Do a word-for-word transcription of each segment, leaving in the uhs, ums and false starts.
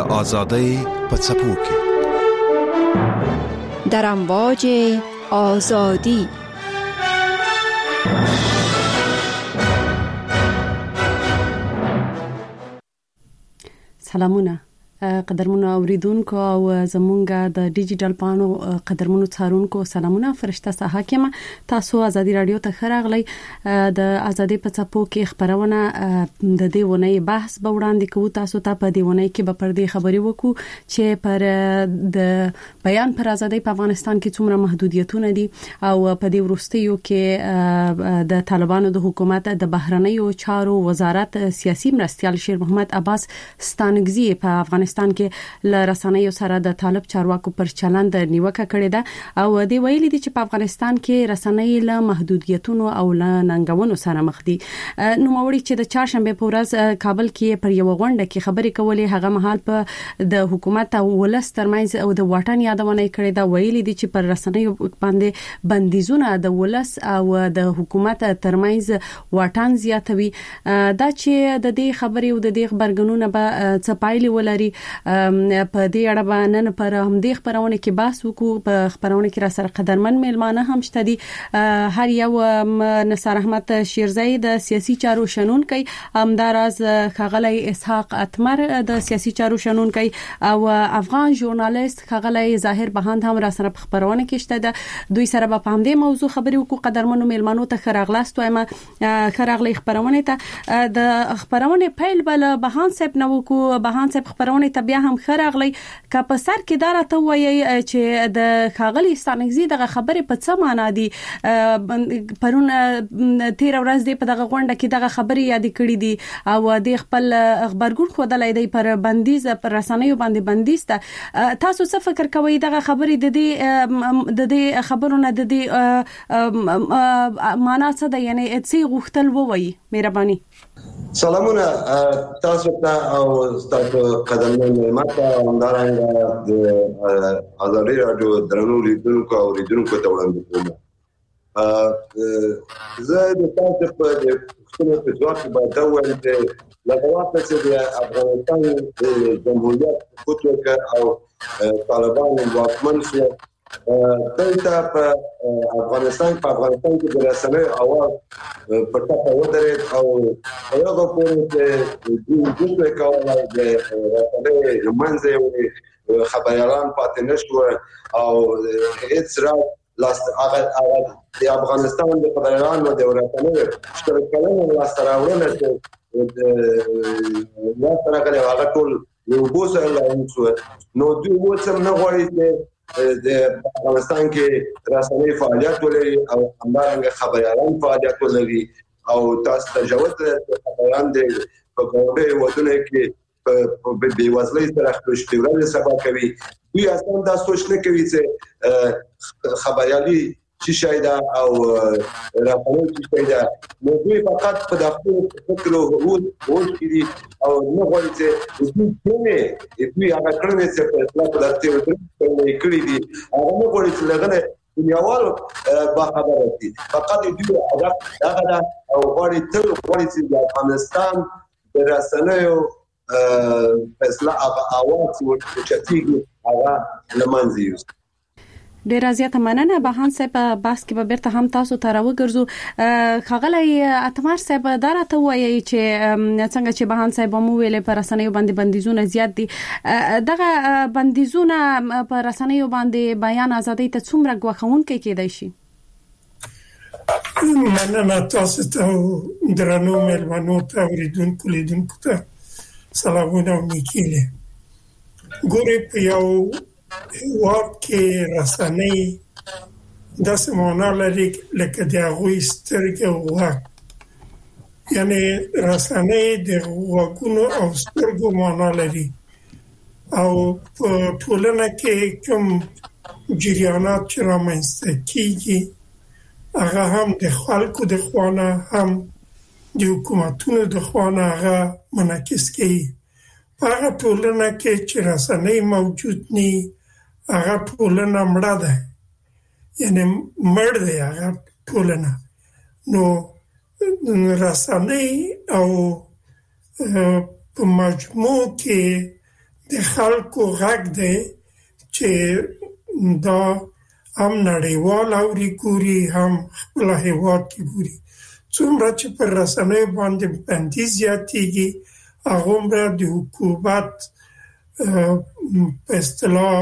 آزادی په څپو کې در امواج آزادی. سلامونه قدرمنو اوریدونکو او زمونږ د ډیجیټل پانو قدرمنو څارونکو سلامونه. فرشته ساحه کې تاسو ازادي رادیو ته خراغلی. د ازادي په څپو کې خبرونه د دې ونې بحث به وړاندې کوو. تاسو ته په دې ونې کې به پر دې خبرې وکړو چې پر د بیان پر ازادي په افغانستان کې څومره محدودیتونه دي او په دې وروستیو کې د طالبانو د حکومت د بهرنیو چارو وزارت سیاسي مرستیال شیر محمد عباس ستانګزي په افغانستان کې ل رسنیو سره د طالب چارواکو پر چلند نیوکه کړې ده او دی ویلي دي چې په افغانستان کې رسنۍ له محدودیتونو او له ننګونو سره مخ دي. نو موري چې د چهارشنبه په ورځ کابل کې پر یو غونډه کې خبرې کولې، هغه مهال په د حکومت او ولس ترمنځ او د واټن یادونه کړې ده. ویلي دي چې پر رسنیو باندې بندیزونه د ولس او د حکومت ترمنځ واټن زیاتوي. دا چې د دې خبرې او د دې خبرګونونه به څه پایلې ولري په دې اړه باندې پر هم دې خبرونه کې بحث وکړو. په خبرونه کې را سره قدرمن میلمانه هم شته دي. هر یو نصر احمد شیرزئی د سیاسي چارو شنون کوي، همداراز خغلی اسحاق اتمر د سیاسي چارو شنون کوي او افغان ژورنالیست خغلی ظاهر بهاند هم را سره خبرونه کې شته ده. دوی سره په هم دې موضوع خبرې وکړو. قدرمنو میلمانو ته خراغلاست وایم. خراغلی خبرونه ته د خبرونه پیل بل بهاند صاحب نو کو بهاند صاحب خبرونه ته بیا هم خراغلی که په سر کې دارا ته وایي چې د خاغلی ستانګزي دغه خبره په څه معنا دي. پرون تیر ورځ دی په دغه غونډه کې دغه خبري یاد کړې دي او د خپل خبرګون خو د لیدي پر بندیز پر رسنیو باندې بندیز ته. تاسو څه فکر کوئ دغه خبري د دې د دې خبرونه د دې معنا څه ده، یعنی څه غوښتل ووایي؟ مهرباني. سلامونه تاسو ته او تاسو قدرمن ماته همدارنګه د ازادي رادیو درنو لیدونکو او لیدونکو ته وړاندې کوم. زه د تاسو په خپل په ځواب کې دا وایم چې لږه چې د افغانستان جمهوریت حکومت او طالبان واکمن شو دلته په افغانستان په افغانستان کې د رسنیو اواز په ټاپه ودرېد او هغه پورې چې د دوی کولای د رسنیو منځ یو خبريالان پاتې نشو او هیڅ را لاس هغه هغه د افغانستان د خبريالانو د رسنیو شرکتونو لاس راوړل چې لا څنګه هغه ټول یو بوسه لاینسو نو دوی وڅم نه غواړي چې د افغانستان کې رسنۍ فعالیت ولري او همدارنګه خبريالان فعالیت ولري او تاسو تجاوز خبريالان د په کومه ودونه کې په بیوزلۍ سره خپل اشتغال سبا کوي. دوی اصلا دا سوچ نه کوي چې خبريالي چې شایدا او راپور چې شایدا نو دوی فقط په داخلي فکر او هوډ کړي او نو غواړي چې دوی څنګه دوی هغه کړنې چې په اصلاح په داسې وکړي کړي دي هغه نو غواړي چې لغنه دنیاوالو با خبره دي فقط دوی هغه هغه او غواړي تل غواړي چې د افغانستان د رسنیو په اصلاح هغه اواز ورچتيږي هغه لمنځي یوز. ډیر زیاته مننه. بهان صاحب بحث کې به بیرته هم تاسو ته راوګرځو. خغلی اتمر صاحب دراته وایي چې څنګه چې بهان صاحب مو ویلې پر رسنیو باندې بندیزونه زیات دي، دغه بندیزونه پر رسنیو باندې بیان ازادي ته څومره غوښون کې کېدای شي؟ مننه تاسو ته درنو مېلمنو ته اوریدونکو لیدونکو ته سلامونه او نیکیله. ګورې په یو هیواد کې رسنۍ داسې معنا لري لکه د هغوی سترګې او غوږ، یعنی رسنۍ د غوږونو او سترګو معنا لري او په ټولنه کې کوم جریانات چې رامنځته کېږي هغه هم د خلکو د خوانه هم د حکومتونو د خوانه هغه منعکس کوي. په هغه ټولنه کې چې رسنۍ موجود نی هغه ټولنه مړه ده، یعنی مړ دی هغه ټولنه. نو رسنۍ او په مجموع کې د خلکو غږ دی چې دا هم نړیوال اوري ګوري هم خپل هیواد کې ګوري. څومره چې پر رسنیو باندې بندیز زیاتېږي هغومره د حکومت په اصطلاح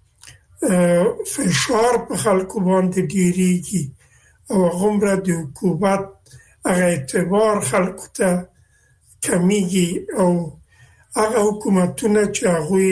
فشار په خلکو باندې ډیریږي او هغومره د حکومت هغه اعتبار خلکو ته کمیږي او هغه حکومتونه چې هغوی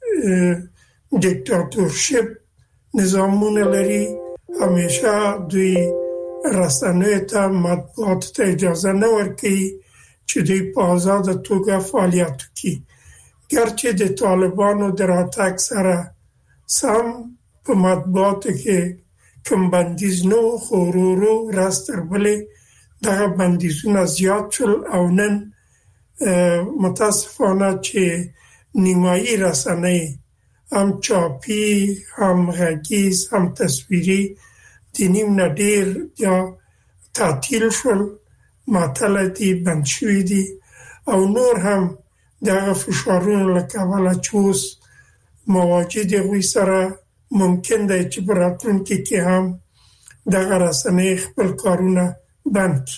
دیکتاتورشپ نظامونه لري همیشه دوی رسنیو ته مطبوعاتو ته اجازه نه ورکوي چې دوی په آزاده توګه فعالیت وکړي. ګرچې د طالبانو د راتګ سره سم په مطبوعاتو کې کوم بندیز نه و، خو ورو ورو ورځ تر بلې دغه بندیزونه زیات شول او نن متاسفانه چې نیمایي رسنۍ هم چاپي هم غږیز هم تصویري د نیم نه ډېر یا تعطیل شول، معطله دي، بند شوي دي او نور هم دغه فشارونو له کبله چې اوس مواجه د هغوی سره ممکن دی چې په راتلونکي کې هم دغه رسنۍ خپل کارونه بند کړي.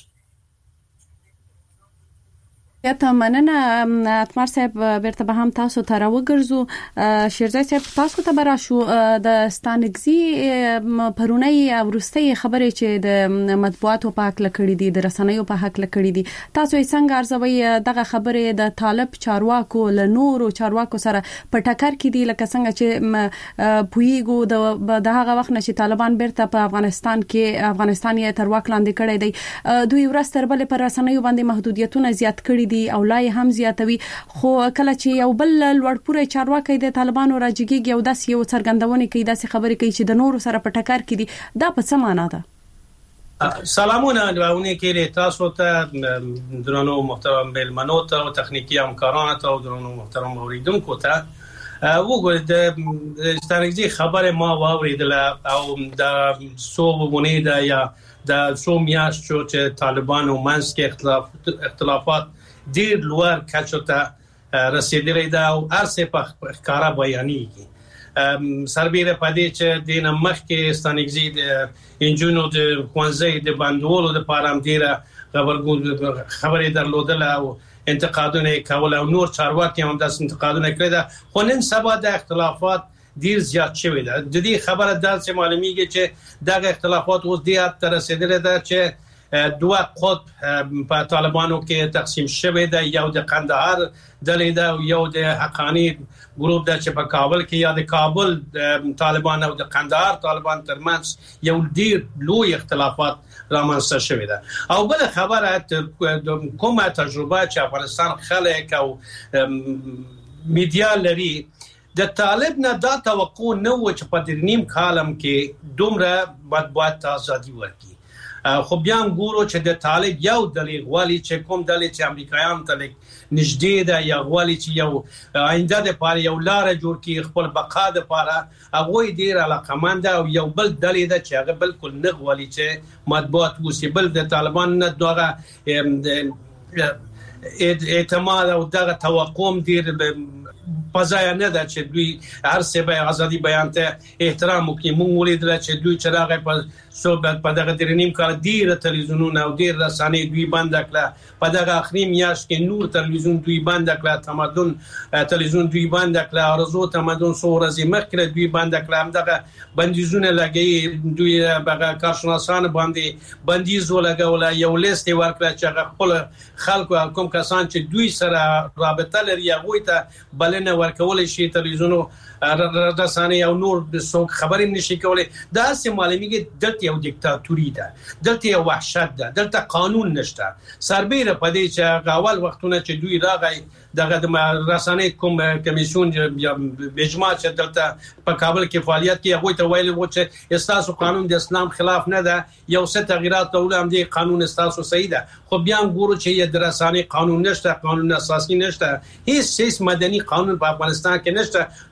یا ته مننه اتمر صاحب، بیرته به هم تاسو ته راوګرځو. شیرزای صاحب تاسو ته برا شو د ستانګزي پرونی ورستۍ خبرې چې د مطبوعاتو په حق لکړې دي، د رسنیو په حق لکړې دي، تاسو یې څنګه ارزوي دغه خبرې د طالب چارواکو له نورو چارواکو سره په ټکر کې دي؟ لکه څنګه چې پویګو د هغه وخت نه چې طالبان بیرته په افغانستان کې افغانستان یې تر واک لاندې کړی دی، دوی ورځ تر بلې پر رسنیو باندې محدودیتونه زیات کړي او لا هم زیاتوي، خو کله چې یو بل لوړپوړی چارواکي د طالبانو راجګيږي او داس یو څرګندونه کوي، داسې خبرې کوي چې د نورو سره په ټکر کې دي، دا په څه معنا ده؟ سلامونه راونه کې تاسو ته درنو محترم ملمنو ته او تخنیکی همکارانو ته او درنو محترم اوریدونکو ته وګورئ د ستراتیژي خبره ما واوریدله او د صوبونه ده یا د څو میاشتو چې طالبانو منځ کې اختلاف اختلافات ډیر لوړ کچو ته رسیدلې ده او ارسه په ښکارا بیانېږي. سربېره پدې چې د نمخ کې ستانګزي د انجونو د خوانځي د بندولو د پارام ډیره خبرې درلودله او انتقادونه کول او نور چارواکي هم داس انتقادونه کړی ده، خو نن سبا د اختلافات ډیر زیات شوی ده. د دې خبره داسې معلومیږي چې دغه اختلافات اوس ډیر تر رسیدلې ده چې دوه قطب په طالبانو کې تقسیم شوی ده، یو د قندهار ډلې ده او یو د حقانی ګروپ ده چې په کابل کې یا د کابل طالبان او د قندهار طالبان ترمنځ یو ډیر لوی اختلافات رامنځته شوی ده. او بل خبره کومه تجربه چې افغانستان خلک او میډیا لري، د طالب نه دا توقع نه و چې په دې نیم کالم کې دومره مطبوعات ازادي ورکړي، خو بیا هم ګورو چې د طالب یو دلیل والی چې کوم دلیل چې امریکایان ته نږدې ده یا والی چې یو آینده د پاره یو لار جوړ کړي خپل بقا د پاره، هغه ډیر علاقمند او یو بل دلیل ده چې هغه بالکل نه والی چې مطبوعات وسی بل د طالبان نه دغه اعتماد او دغه توقع ډیر پزای نه ده چې دوی هر څه به ازادي بیان ته احترام وکړي. مونږ ولیدل چې دوی چې راغی په صحبت په دغه درنیم کال ډیر تلویزیونونه او ډیر رسانې دوی بند کړه، په دغه اخري میاشت کې نور تلویزیون دوی بند کړه، تمدن تلویزیون دوی بند کړه، ارزو تمدن څو ورځې مخکې دوی بند کړه، هم دغه بندیزونه لګي دوی هغه کارشناسان باندې بندیز ولګول، یو لیست ورکړه چې خپل خلکو کوم کسان چې دوی سره رابطه لري هغه ته بلنه ورکول شي، تلویزیونو رسانې او نور څوک خبرې نشي کولای. دا سه معلومیږي دلته یو دیکتاتوري ده، دلته یو وحشت ده، دلته قانون نشته. سربېره پدې چې اول وختونه چې دوی راغی دغه رسانې کوم کمیسیون یا اجماع چې دلته په کابل کې فعالیت کوي هغه ته ویل و چې اساسو قانون د اسلام خلاف نه ده، یو څه تغیرات ټول هم دي، قانون اساسو صحیح ده، خو بیا ګورو چې د رسانې قانون نشته، قانون اساسي نشته، هیڅ هیڅ مدني قانون په افغانستان کې نشته. نو د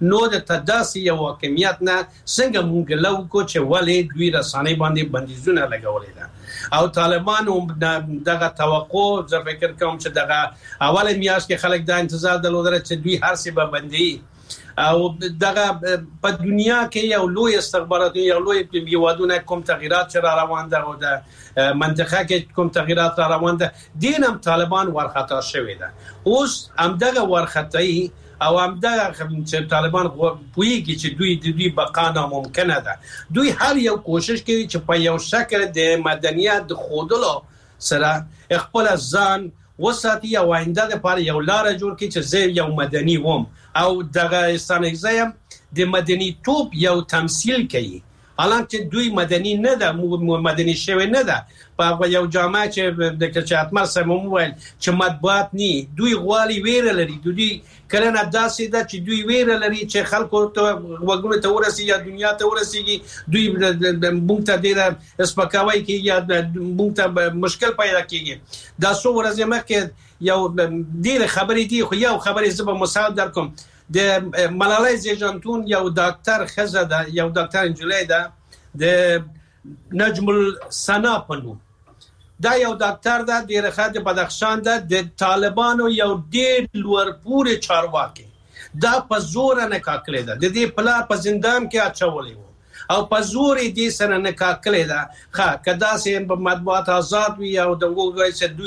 چرته داسې یو حاکمیت نه څنګه مونږ لو کو چې ولې دوی رسانې باندې بندیزونه لګولې ده او طالبان دغه توقع زه فکر کوم چې دغه اوله میاشت کې خلک دا انتظار درلودل چې دوی هر څه به بندي او دغه په دنیا کې یو لوی استخباراتي یو لوی یوادونه کوم تغیرات چې را روان ده او د منطقه کې کوم تغیرات را روان ده دینم طالبان ورخطا شوی ده اوس هم دغه ورخطایی او هم دغه چې طالبان پویږي چې دوی د دوی بقا ناممکنه ده دوی هر یو کوشش کوي چې په یو شکل د مدنیت د خودلو سره خپل ځان وساتي او آینده لپاره یو لار جوړ کړي چې زه یو مدني وم او دغه استانګزایم د مدني توپ یو تمثيل کوي حالانکه دوی مدني نه ده مدني شوی نه ده په یو جامعه چې د کچاتمر سمون ویل چې مطبوعات ني دوی غوالي ویره لري دوی کله نه داسې ده چې دوی ویره لري چې خلکو ته وګړو ته ورسي یا دنیا ته ورسيږي دوی مونږ ته ډیره اسپکاوي کوي یا مونږ ته مشکل پیدا کیږي دا څو ورځې مخکې یو ډیره خبرې دي خو یو خبرې زبر مساعد درکم د ملالۍ زیجانتون یو ډاکټر خزه ده یو ډاکټر انجلۍ ده د نجم السنا پنو دا یو ډاکټر ده د رخات بدخشان ده د طالبانو یو ډیر لوړ پورې چارواکي دا په زور نه کاکلې ده د دې پلا په زندان کې اچولې وو او په زور دې سره نه کاکلې ده ښه کدا سه مطبوعات آزاد وي او د وګړي چې دوی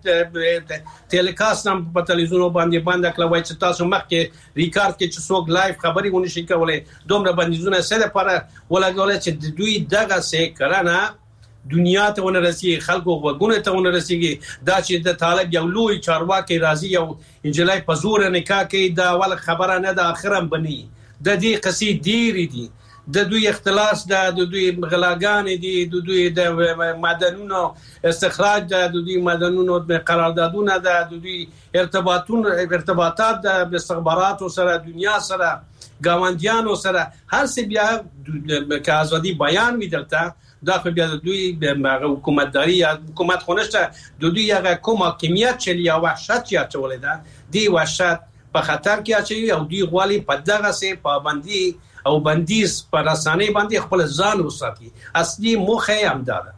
لایف ټیلیکاست هم په تلویزیون باندې باندې کلوي چې تاسو مخکې ریکارډ کې چې څوک لایف خبري ونی شي کولای دومره بندیزونه سره لپاره ولګول چې دوی دغه سه کرانه دنیا ته ونرسي خلکو وګونه ته ونرسيږي دا چې د طالب یو لوی چارواکي راضي یو انجلای په زور نکاح کوي دا ول خبره نه د اخرم بني د دې قصې ډیر دي د دوی اختلاس د دوی غلاګان دي د دوی د معدنونو استخراج د دوی معدنونو قراردادونه د دوی ارتباطون ارتباطات د استخباراتو سره دنیا سره گاونډیانو سره هر څه بیا د ازادي بیان ویدلته دا خو بیا د دوی د حکومتداري یا حکومت خونشته د دوی هغه کوم حاکمیت چې یا وحشت یا چولې ده دی وحشت په خطر کې اچي او دوی غوالي په دغه سي پابندي او بندیز پر رسانه باندې خپل ځان وساتي اصلي موخه هم ده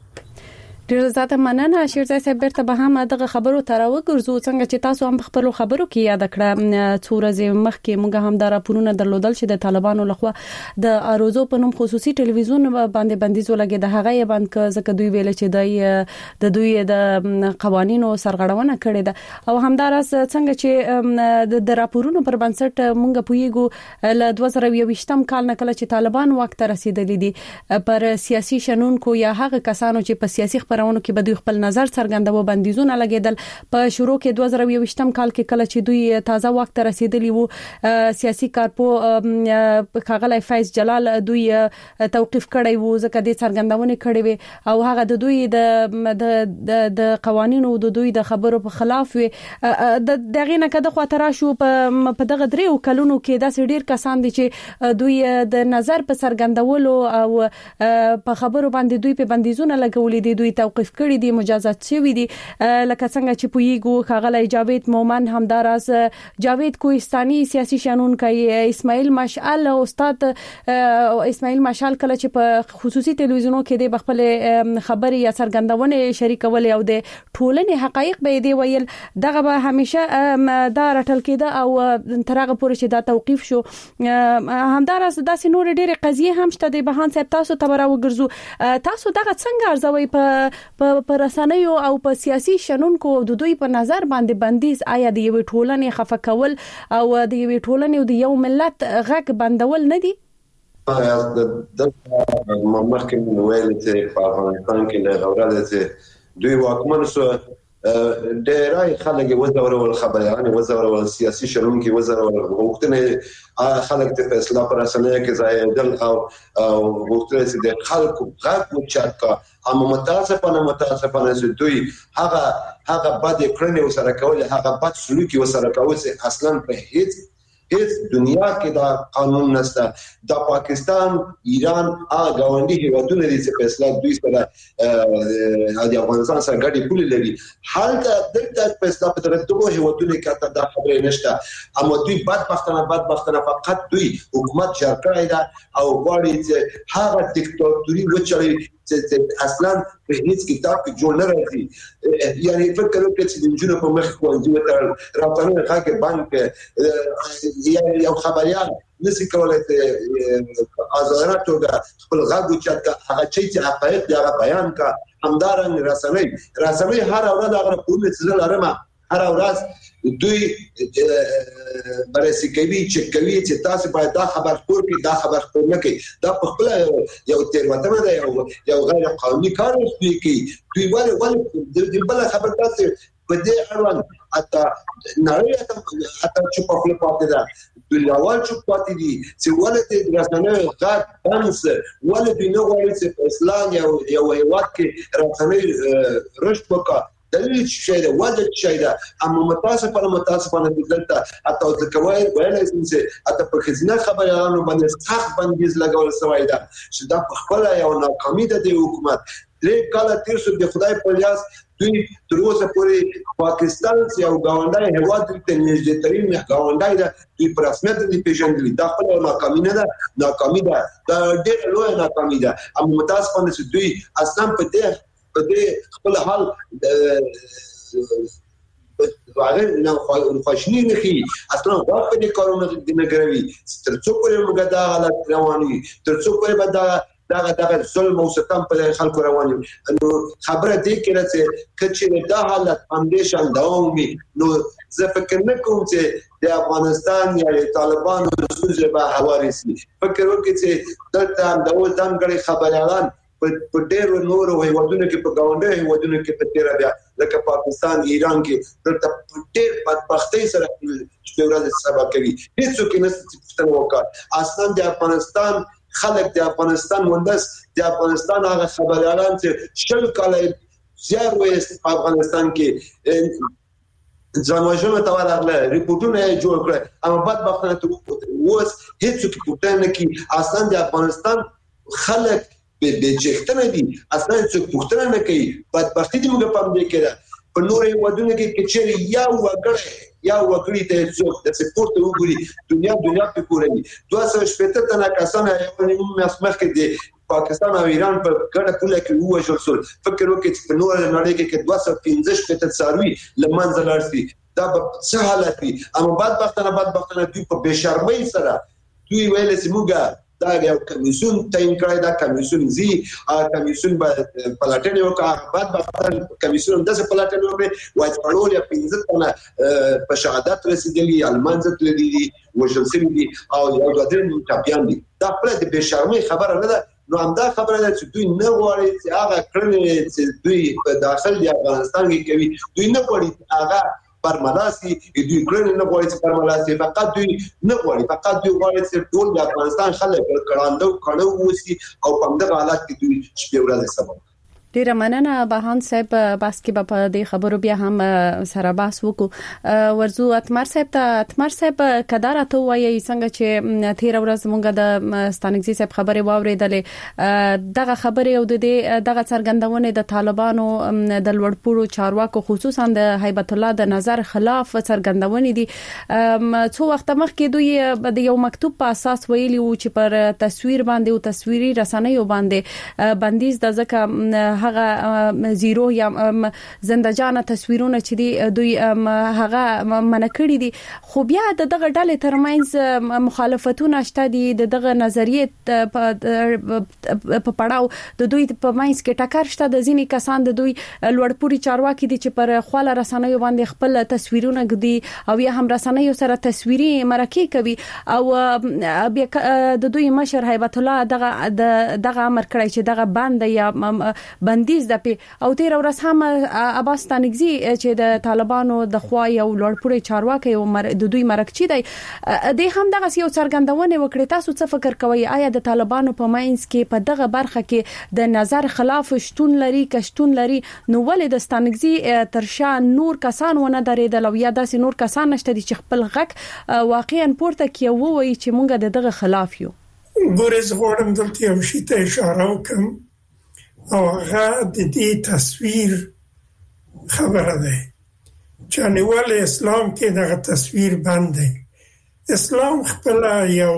ډیر زیاته مننه شیرزای صاحب برته به هم دغه خبرو تراو ګرځو څنګه چې تاسو هم خپل خبرو کې یاد کړه څورځ مخکې موږ هم دا راپورونه درلودل چې د طالبانو لخوا د اروزو په نوم خصوصي ټلویزیون باندې بندیز ولګي د هغه یې باندې ځکه دوی ویل چې د دوی د قوانینو سرغړونه کړې ده او همدارس څنګه چې د راپورونو پر بنسټ موږ پویګو ل دوه زره یوویشتم کال نه کله چې طالبان وخت رسیدلی دي پر سیاسي شنونکو یا هغه کسانو چې په سیاسي خبرونو کې به دوی خپل نظر څرګندوي بندیزونه لګیدل په شروع کې دوه زره یوویشتم کال کې کله چې دوی تازه وخت رسیدلی وو سیاسي کارپو کاغلی فیض جلال دوی توقيف کړی وو ځکه د څرګندونه کړې وي او هغه د دوی د د قوانینو د دوی د خبرو په خلاف وي د دغه نه کده خو تر شو په دغه دریو کلونو کې د ډیر کسان دي چې دوی د نظر په څرګندولو او په خبرو باندې دوی په بندیزونه لګولې دي دوی توقيف کړی دي مجازات شوی دي لکه څنګه چې پویګو کاغلی جاوید مومن همدارس جاوید کوهستاني سیاسي شنونکي اسماعیل مشعل استاد اسماعیل مشعل کله چې په خصوصي ټلویزیونو کې د خپل خبري یا څرګندونه شریکول او د ټولنې حقایق به دی ویل دغه به همیشه دا رټل کېده او ترغه پورې چې دا توقيف شو همدارس داسې نور ډېر قضیه هم شته د بهان صاحب تاسو ته راوګرځو تاسو دغه څنګه ارزوي په په رسنیو او په سیاسي شنونکو د دوی په نظر باندې بندیز آیا د یو ټولنې خفه کول او د یو ټولنې او د یو ملت غږ بندول نه دي د مخکې ویل چې په افغانستان کې له اوراله چې دوی واکمن سو ډېرای خلک وزورول خبريان وزورول سیاسي شنونکي وزورول وختونه خلک ته فیصله پر اسنه کې ځای دل او وختونه چې د خلکو غږ وچاکا اما متاسفانه متاسفانه چې دوی هغه هغه بد کړنې وسره کول هغه بد سلوکي وسره کول چې اصلا په هیڅ هیڅ دنیا کې دا قانون نشته. د پاکستان ایران هغه ګاونډي هیوادونه دي چې په اصطلاح دوی سره د افغانستان سره ګډي پولې لري. حالته دلته په اصطلاح په دغه هیوادونه کې ته دا خبره نشته. اما دوی بدبختانه بدبختانه فقط دوی حکومت جوړ کړی دا او غواړي چې هغه دیکتاتوري وچړي چې اصلا په هیڅ کتاب کې جوړ نه راځي. یعنی فکر وکړئ چې د جنونو په مخ کې وځي راځنه هغه بانک یعنی یو خبريال نسی کولای ته آزادانه توګه خپل غږ وچاته هغه چې حقایق دی هغه بیان کا. همدارنګ رسنۍ رسنۍ هر ورځ هغه په څه لرمه هر ورځ دوی برسي کوي چې کوي چې تاسو باید دا خبر خپور کړئ دا خبر خپور نه کړئ دا په خپل یو تیروتنه ده یو یو غیر قانوني کار دی کوي. دوی ولې ولې د بل خبر تاسو په دې اړوند اته نړۍ ته اته چې په خپل پاتې ده دوی اول چې پاتې دي چې ولې د رسنۍ غږ بنس ولې دوی نه غواړي چې اسلام یو یو هیواد کې رسنۍ رشد وکړي. دلیل شي دا وجه شي دا اما متاسفانه متاسفانه دلته اته ځکوي ویلای چې اته په خزینه خبرانو باندې سخت بندیز لګول شوی دا چې دا په خپل یو ناکامي ده د حکومت. درې کاله تیر شو د خدای په لیاس دوی تر اوسه پورې پاکستان یو ګاونډي هیواد ته نږدې ترين ګاونډي ده دوی پر رسمیت دي پیژندلي. دا خپل ناکامي نه ده ناکامي ده دا ډېر لوی ناکامي ده. اما متاسفانه چې دوی اصلا په دې په دې خپل حال هغه نه خوښنی نه کی اصلا واقع دې کارونه د نګروي تر څو پورې موږ دا حالت رواني تر څو پورې به دا دا دا ظلم او ستم په خلکو رواني. نو خبره دې کې راځي چې دا حالت اندیشان دوامي. نو زه فکر نه کوم چې د افغانستان یا طالبانو د سوزه به حوارسي فکر وکړي چې دلته د اوس دمګړي خبريالان په ډېرو نورو هیوادونو کې په ګاونډي هیوادونو کې په تیر بیا لکه پاکستان ایران کې دلته ډېر بدبختۍ سره چې ورځ سبا کوي هیڅوک نه ستنه وکړ. اصلا د افغانستان خلک د افغانستان مندس د افغانستان هغه خبريالان چې شل کاله زیار وېست په افغانستان کې ځماجونه تاواله ریپورتونه جوړ کړل اما بدبختانه اوس هیڅوک پوښتنه نه کوي. اصلا د افغانستان خلک به چختنه دي اصلا څوک پوښتنه نه کوي. بدبختی دې موږ په دې کې ده په نورې ودونه کې چې یا وګړي یا وګړي ته څوک د سپورت وګړي دنیا دنیا په کورني دوه سوه شپږ تنه کسانه یو نیم مسمخ کې دي پاکستان او ایران په ګډه پوله کې ووجل سول. فکر وکړئ چې په نورې نړۍ کې دوه سوه پنځه شپږ څاروي لمنځه لاړ شي دا به څه حالت وي. اما بدبختانه بدبختانه دوی په بشرمۍ سره دوی ویل چې موږ دا یو کمیسیون تعین کړی دا کمیسیون زی ا کمیسیون به پلاټنی وکړه بعد به کمیسیون داسې پلاټنی وکړي وایي پړول یا پنځه تنه په شهادت رسیدلی المانزه تللی دي وشل سوي دي او یو د دې ټاپیان دي. دا خپل د بشرمۍ خبره نه ده. نو همدا خبره ده چې دوی نه غواړي چې هغه کړنې چې دوی په داخل د افغانستان کې کوي دوی نه غواړي هغه پرملاسي دوی کړنې نه غواړي چې پرملاسي فقط دوی نه غواړي فقط دوی غواړي چې ټول د افغانستان خلک کړهاندو کړهو وسی او په دغه حالت کې دوی شپې ورځې سبب. ډیره مننه بهان صاحب بس کې په دې خبرو بیا هم سره باس وکړو. ورزو اتمر صاحب ته اتمر صاحب کدارته ته وایي څنګه چې تیر ورځ مونږ د ستانګزي صاحب خبره واوریدلې دغه خبره او د دغه څرګندونه د طالبانو د لوړپوړو چارواکو خصوصا د هیبت الله د نظر خلاف څرګندونه دي. څو وخت مخکې دوی د یو مکتوب په اساس ویلي و چې پر تصویر باندې او تصویري رسنیو باندې بندیز د ځکه هغه زیرو یا زندجانه تصویرونه چې دی دوی هغه منکړي دي. خو بیا دغه ډلې ترمنځ مخالفتونه شته دي دغه نظریه په پړاو د دوی په مینس کې ټکر شته. د ځینې کسان د دوی لوړپوړي چارواکي دي چې پر خپل رسنیو باندې خپل تصویرونه ګدي او یا هم رسنیو سره تصویري مرکه کوي او بیا د دوی مشر هیبت الله دغه دغه امر کړی چې دغه بند یا بندیز د په او تیر ورځ هم عباس ستانکزی چې د طالبانو د خوا یو لوړپوړی چارواکي او د دوی مرکچی دی د هم دغه یو څرګندونه وکړه. تاسو څه فکر کوئ آیا د طالبانو په ماینس کې په دغه برخه کې د نظر خلاف شتون لري کشتون لري نو ولې د ستانکزی ترشا نور کسان ونه درېدل او یا داسې نور کسان نشته چې خپل غږ واقعا پورته کوي وایي چې مونږ د دغه خلاف یو؟ ګورز غواړم دلته یو شی ته اشاره وکم او هغه د دې تصویر خبره ده چې نیول اسلام کې دغه تصویر باندې اسلام خپل یو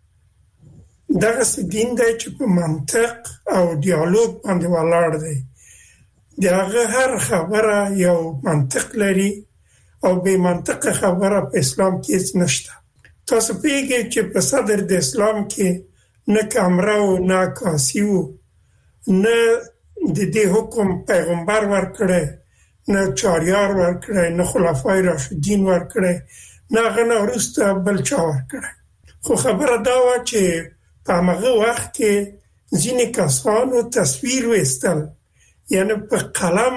دغه دین دی چې په منطق او ډیالوګ باندې ولاړ دی. دغه هر خبره یو منطق لري او به منطق خبره په اسلام کې نشته. تاسو پیږئ چې په صدر د اسلام کې نه کامره او نه کاسی و نه د دې حکم پیغمبر ورکړي نه چاریار ورکړي نه خلفای راشدین ورکړي نه غنه ورسته بل چا ورکړي. خو خبره دا و چې په هغه وخت کې ځینې کسانو تصویر وستل یعنی په قلم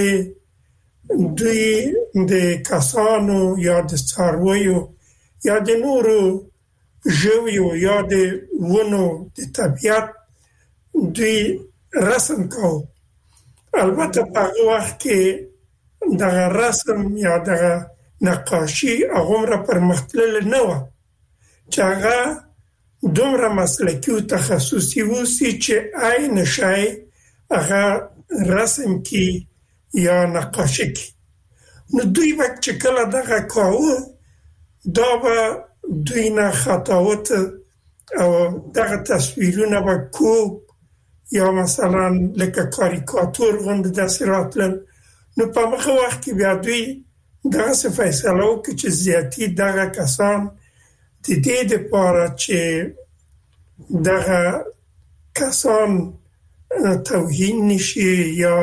باندې دوی د کسانو یا د څارویو یا د نورو ژویو یا د ونو د طبیعت دوی رسم کو. البته په هغه وخت کې دغه رسم یا دغه نقاشي هغومره پرمختللې نه وه چې هغه دومره مسلکي او تخصصي وسي چې عین شی هغه رسم کی یا نقاشي کی. نو دوی وخت چې کله دغه کاوه دا به دوی نه خطاوت او دغه تصویرونه به کوب یا مثلا لکه کاریکاتور غوندې داسې راتلل. نو په هغه وخت کې بیا دوی دغه فیصله وکړه چې زیاتي دغه کسان د دې دپاره چې دغه کسان توهین نشي یا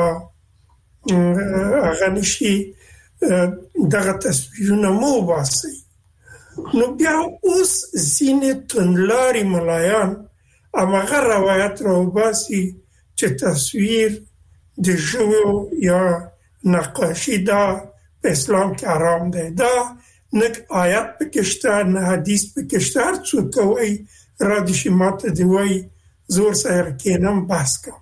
هغه نشي دغه تصویرونه مو باسي. نو بیا اوس ځینې توندلاري ملایان هماغه روایت راوباسي چې تصویر د ژویو یا نقاشي دا په اسلام کې حرام دی. دا نه آیات پکې شته نه حدیث پکې شته. هر څوک کوي را دې شي ماته دی وایي زور سره کېنم بحث کوم.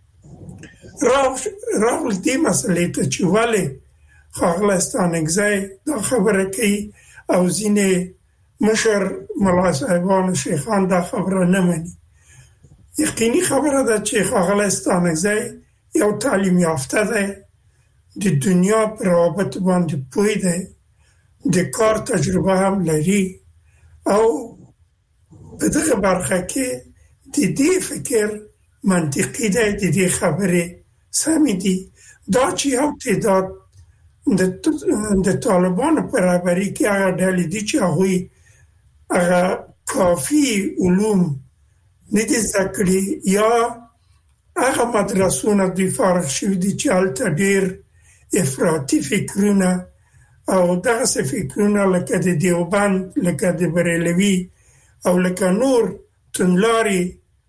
راغل دې مسئلې ته چې ولې ښاغلی ستانکزی دا خبره کوي او ځینې مشر ملا صاحبان شیخان دا خبره نه مني. یقیني خبره ده چې ښاغلی ستانکزی یو تعلیم یافته دی، د دنیا په روابط باندې پوه دی، د کار تجربه هم لري او په دغه برخه کې د دې فکر منطقي دی، د دې خبرې سمې دي. دا چې یو تعداد د طالبانو په رهبري کې هغه ډلې دي چې هغوی هغه کافي علوم نه دي زده کړي یا هغه مدرسونه دوی فارغ شوي دي چې هلته ډېر افراطي فکرونه او دغسې فکرونه لکه د دیوبند، لکه د بریلوي او لکه نور توندلاري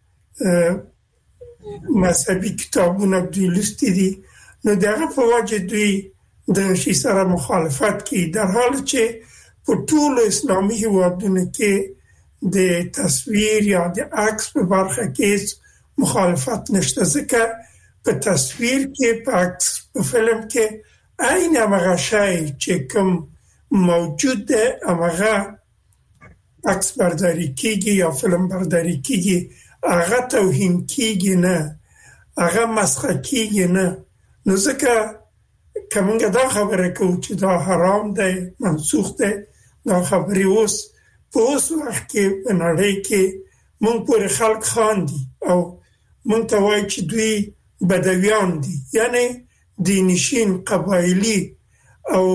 مذهبي کتابونه دوی لوستي دي، نو د هغه په وجه دوی د شي سره مخالفت کوي، در حال چې په ټولو اسلامي هېوادونو کې د تصویر یا د عکس په برخه کې مخالفت نشته، ځکه په تصویر کې، په عکس، په فلم کې عین همغه شی چې کوم موجود ده همغه عکس برداری کیږي یا فلم برداری کیږي، هغه توهین کیږي نه، هغه مسخه کیږي نه. نو ځکه که موږ دا خبره کوو چې دا حرام دی، منسوخ دی، دا خبرې اوس په اوس وخت کې په نړۍ کې موږ پورې خلک خاندي او موږ ته وایي چې دوی بدویان دي، یعنی دینشین قبایلی او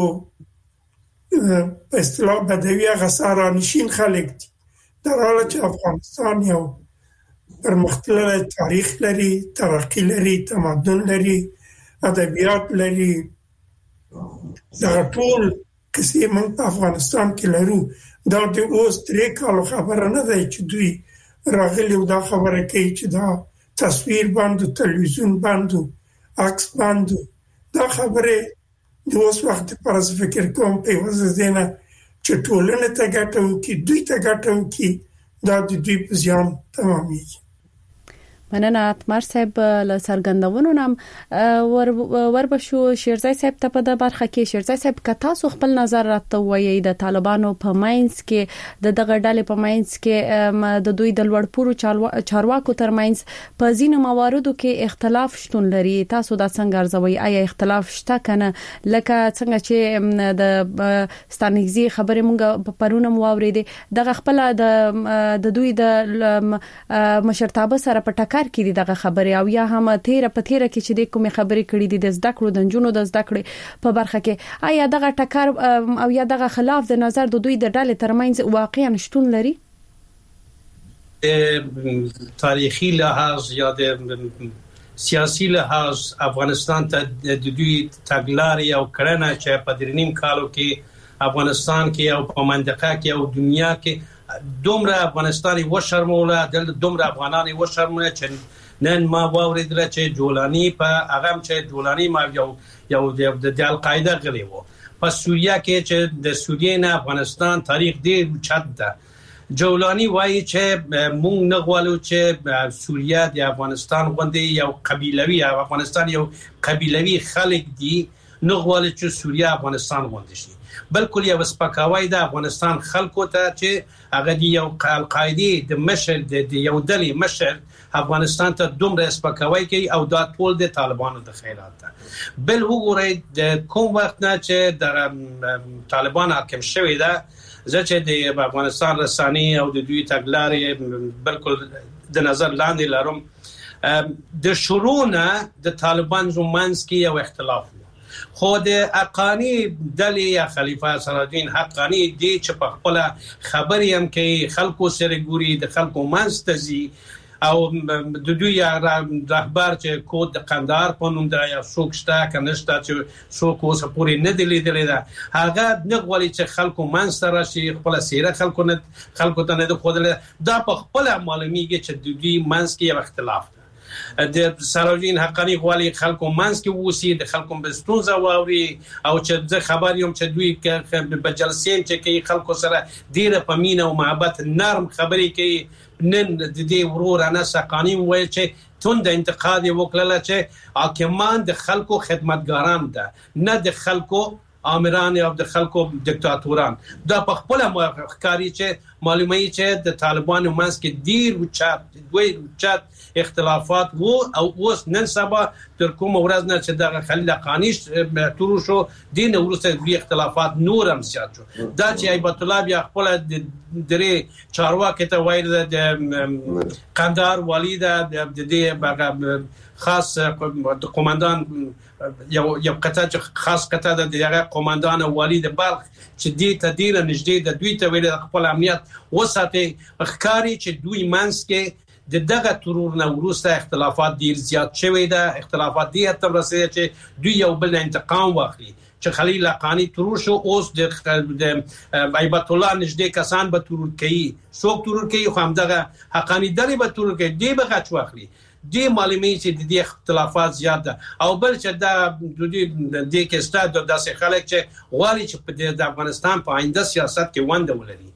په اصطلاح بدوی هغه سهرانشین خلک دي، در حاله چې افغانستان یو پرمختللی تاریخ لري، ترقی لري، تمدن لري، ادبیات لري. دغه ټول کیسې موږ په افغانستان کې لرو. دا د اوس درې کالو خبره نه دی چې دوی راغلي او دا خبره کوي چې دا تصویر باندې، تلویزیون باندې عکس باندې دا خبره د اوس وخت پر فکر کوم په وزدنه چې ټولنه ته ګټو کې دوی ته ګټو کې دا د دوی په ځان تمامي. مننه اتمر صاحب له سرګندونو نام ور وربشو شیرزای صاحب ته په د برخه کې شیرزای صاحب کتا سو خپل نظر راته وایي د طالبانو په ماینس کې د دغه ډلې په ماینس کې د دوی د لوړپوړو چارواکو ترمنځ په ځینو مواردو کې اختلاف شتون لري. تاسو دا څنګه ارزوي؟ آیا اختلاف شته کنه؟ لکه څنګه چې د ستانګزي خبره مونږ په پرونه مو اوریدې دغه خپل د دوی د مشرتابه سره په ټکر کې دي دغه خبره او یا هم تیر په تیر کې چې د کومې خبرې کړې دي د زده کړو د جنونو د زده کړې په برخه کې آیا دغه ټکر او یا دغه خلاف د نظر د دوی د ډلې ترمنځ واقعا شتون لري؟ تاریخي لحاظ یا د سیاسي لحاظ افغانستان ته د دوی تګلارې او کړنه چې په درنیم کالو کې افغانستان کې او په منطقه کې او دنیا کې دومره افغانستاني و شرموله د دومره افغاناني و شرموله چې نن ما واوریدل چې جولانی په هغه چې جولانی ما یو یو د القاعده غلي وو په سوریه کې چې د سوریې نه افغانستان تاریخ ډیر چت ده. جولانی وایي چې مونږ نه غواړو چې سوریه د افغانستان غوندې یو قبیلوي افغانستان یو قبیلوي خلک دي، نه غواړي چې سوریه افغانستان غوندې شي، بلکې یو سپکاوی د افغانستان خلکو ته چې هغه دی یو القاعده د مشر د یو ډلې مشر افغانستان ته دومره سپکاوی کوي او دا ټول د طالبانو د خیرات ده. بل وګورئ د کوم وخت نه چې د طالبان حاکم شوی ده زه چې د افغانستان رساني او د دوی تګلارې بلکې د نظر لاندې لرم د شروع نه د طالبان زمانس کې یو اختلاف خود حقانی دلی یا خلیفہ صلاحالدین حقانی دی چې په خپل خبرې هم کوي خلکو سره ګوري د خلکو منستزي او د دوی رهبر چې کود د قندهار په نوم د یا سوکشتا کنهشتا چې سوکو سپوري نه دی لیدل دا هغه نه غوړي چې خلکو منستر راشي خپل سیره خلکو نه خلکو ته نه خودل دا په خپل معلومیږي چې د دوی منس کې یو اختلاف د صلاحالدین حقانی غواړي خلکو منځ کې ووسی د خلکو بستونزه واوري او چې د خبر یم چې دوی په جلسې چې کوي خلکو سره ډیره په مینه او محبت نرم خبرې کوي نن د دې ورور انا حقانی وایي چې تون د انتقاد وکړه چې حاکمان د خلکو خدمتګاران ده نه د خلکو آمران او د خلکو دیکتاتوران. دا په خپل ښکاری چې معلومه چې د طالبانو منځ کې ډیر وچات دوی وچات اختلافات وو او اوس نن سبا تر کوم ورځ نه چې د خلیل قانیش تورو شو دین ورسته دوی اختلافات نور هم زیات شو. دا چې ایبت الله بیا خپل د درې چارواکي ته وایي د قندهار والی د دې خاص د قومندان یو یو قطعه خاص قطعه د دغه قومندان والی د بلخ چې دې تدیر نږدې د دوی ته ویل خپل امنیت وساتي ښکاری چې دوی منځ کې د دغه ترور نه ورسته اختلافات ډیر زیات شوی ده. اختلافات دي تر رسېږي چې دوی یو بل انتقام واخلي چې خلیل حقانی ترور شو اوس د ایبت الله نږدې کسان به ترور کوي څوک ترور کوي خو هم دغه حقانی دلې به ترور کوي دی به غچ واخلي دی معلومه چې د دې اختلافات زیات ده او بل چې دا د دې کې ستاد داسې خلک چې غواړي چې په د افغانستان په آینده سیاست کې ونده ولري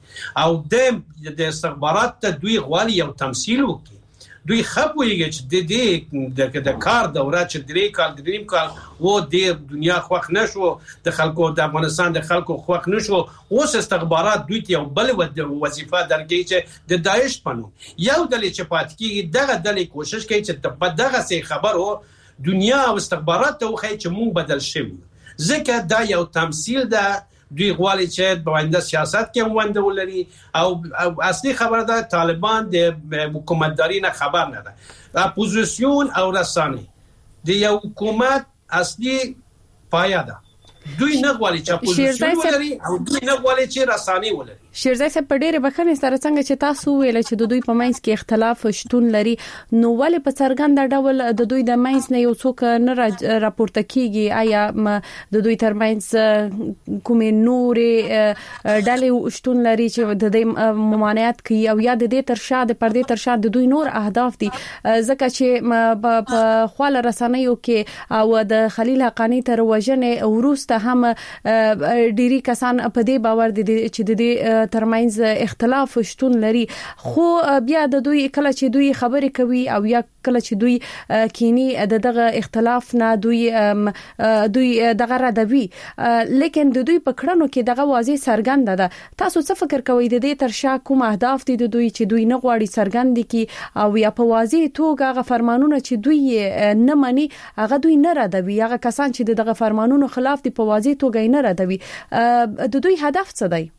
او د استخبارات ته دوی غواړي یو تمثيل وکړي. دوی خپويږي چې د دې د کار دوره چې درې کال دریم کال و د دنیا خوښ نشو د خلکو د افغانستان د خلکو خوښ نشو اوس استخبارات دوی ته یو بل وظیفه درګي چې د داعش پنو یو دلې چې پات کیږي دغه دلې کوشش کوي چې په دغه سي خبرو دنیا او استخبارات ته وخی چې مونږ بدل شوی ځکه دا یو تمثيل ده. دوی غواړي چې په آینده سیاست کې ونده ولري او اصلي خبره ده طالبان د حکومتداري نه خبر نه ده. اپوزیسیون او رساني د یو حکومت اصلي پایه ده. دوی نه غواړي چې اپوزیسیون ولري او دوی نه غواړي چې رساني ولري. شیرزای صاحب په ډېره بخښنې سره څنګه چې تاسو ویل چې د دوی په منځ کې اختلاف شتون لري نو ولې په څرګند ډول د دوی د منځ نه یو څوک نه راپورته کیږي آیا د دوی ترمنځ کومې نورې ډلې شتون لري چې د دې ممانعت کوي او یا د دې تر شا د پردې تر شا د دوی نور اهداف دي ځکه چې په خواله رسنیو کې او د خلیل حقانی تر وژنې وروسته هم ډيري کسان په دې باور دي چې د دې ترمنځ اختلاف شتون لري خو بیا د دوی کله چې دوی خبرې کوي او یا کله چې دوی کینی دغه اختلاف نه دوی دوی دغه ردوي لیکن د دوی په کړنو کې دغه واضح څرګند ده تاسو څه فکر کوئ د دې تر شا کوم اهداف دي د دوی چې دوی نه غواړي څرګند کی او یا په واضح توګه هغه فرمانونه چې دوی نه مني هغه دوی نه ردوي هغه کسان چې دغه فرمانونو خلاف دي په واضح توګه نه ردوي د دوی هدف څه دی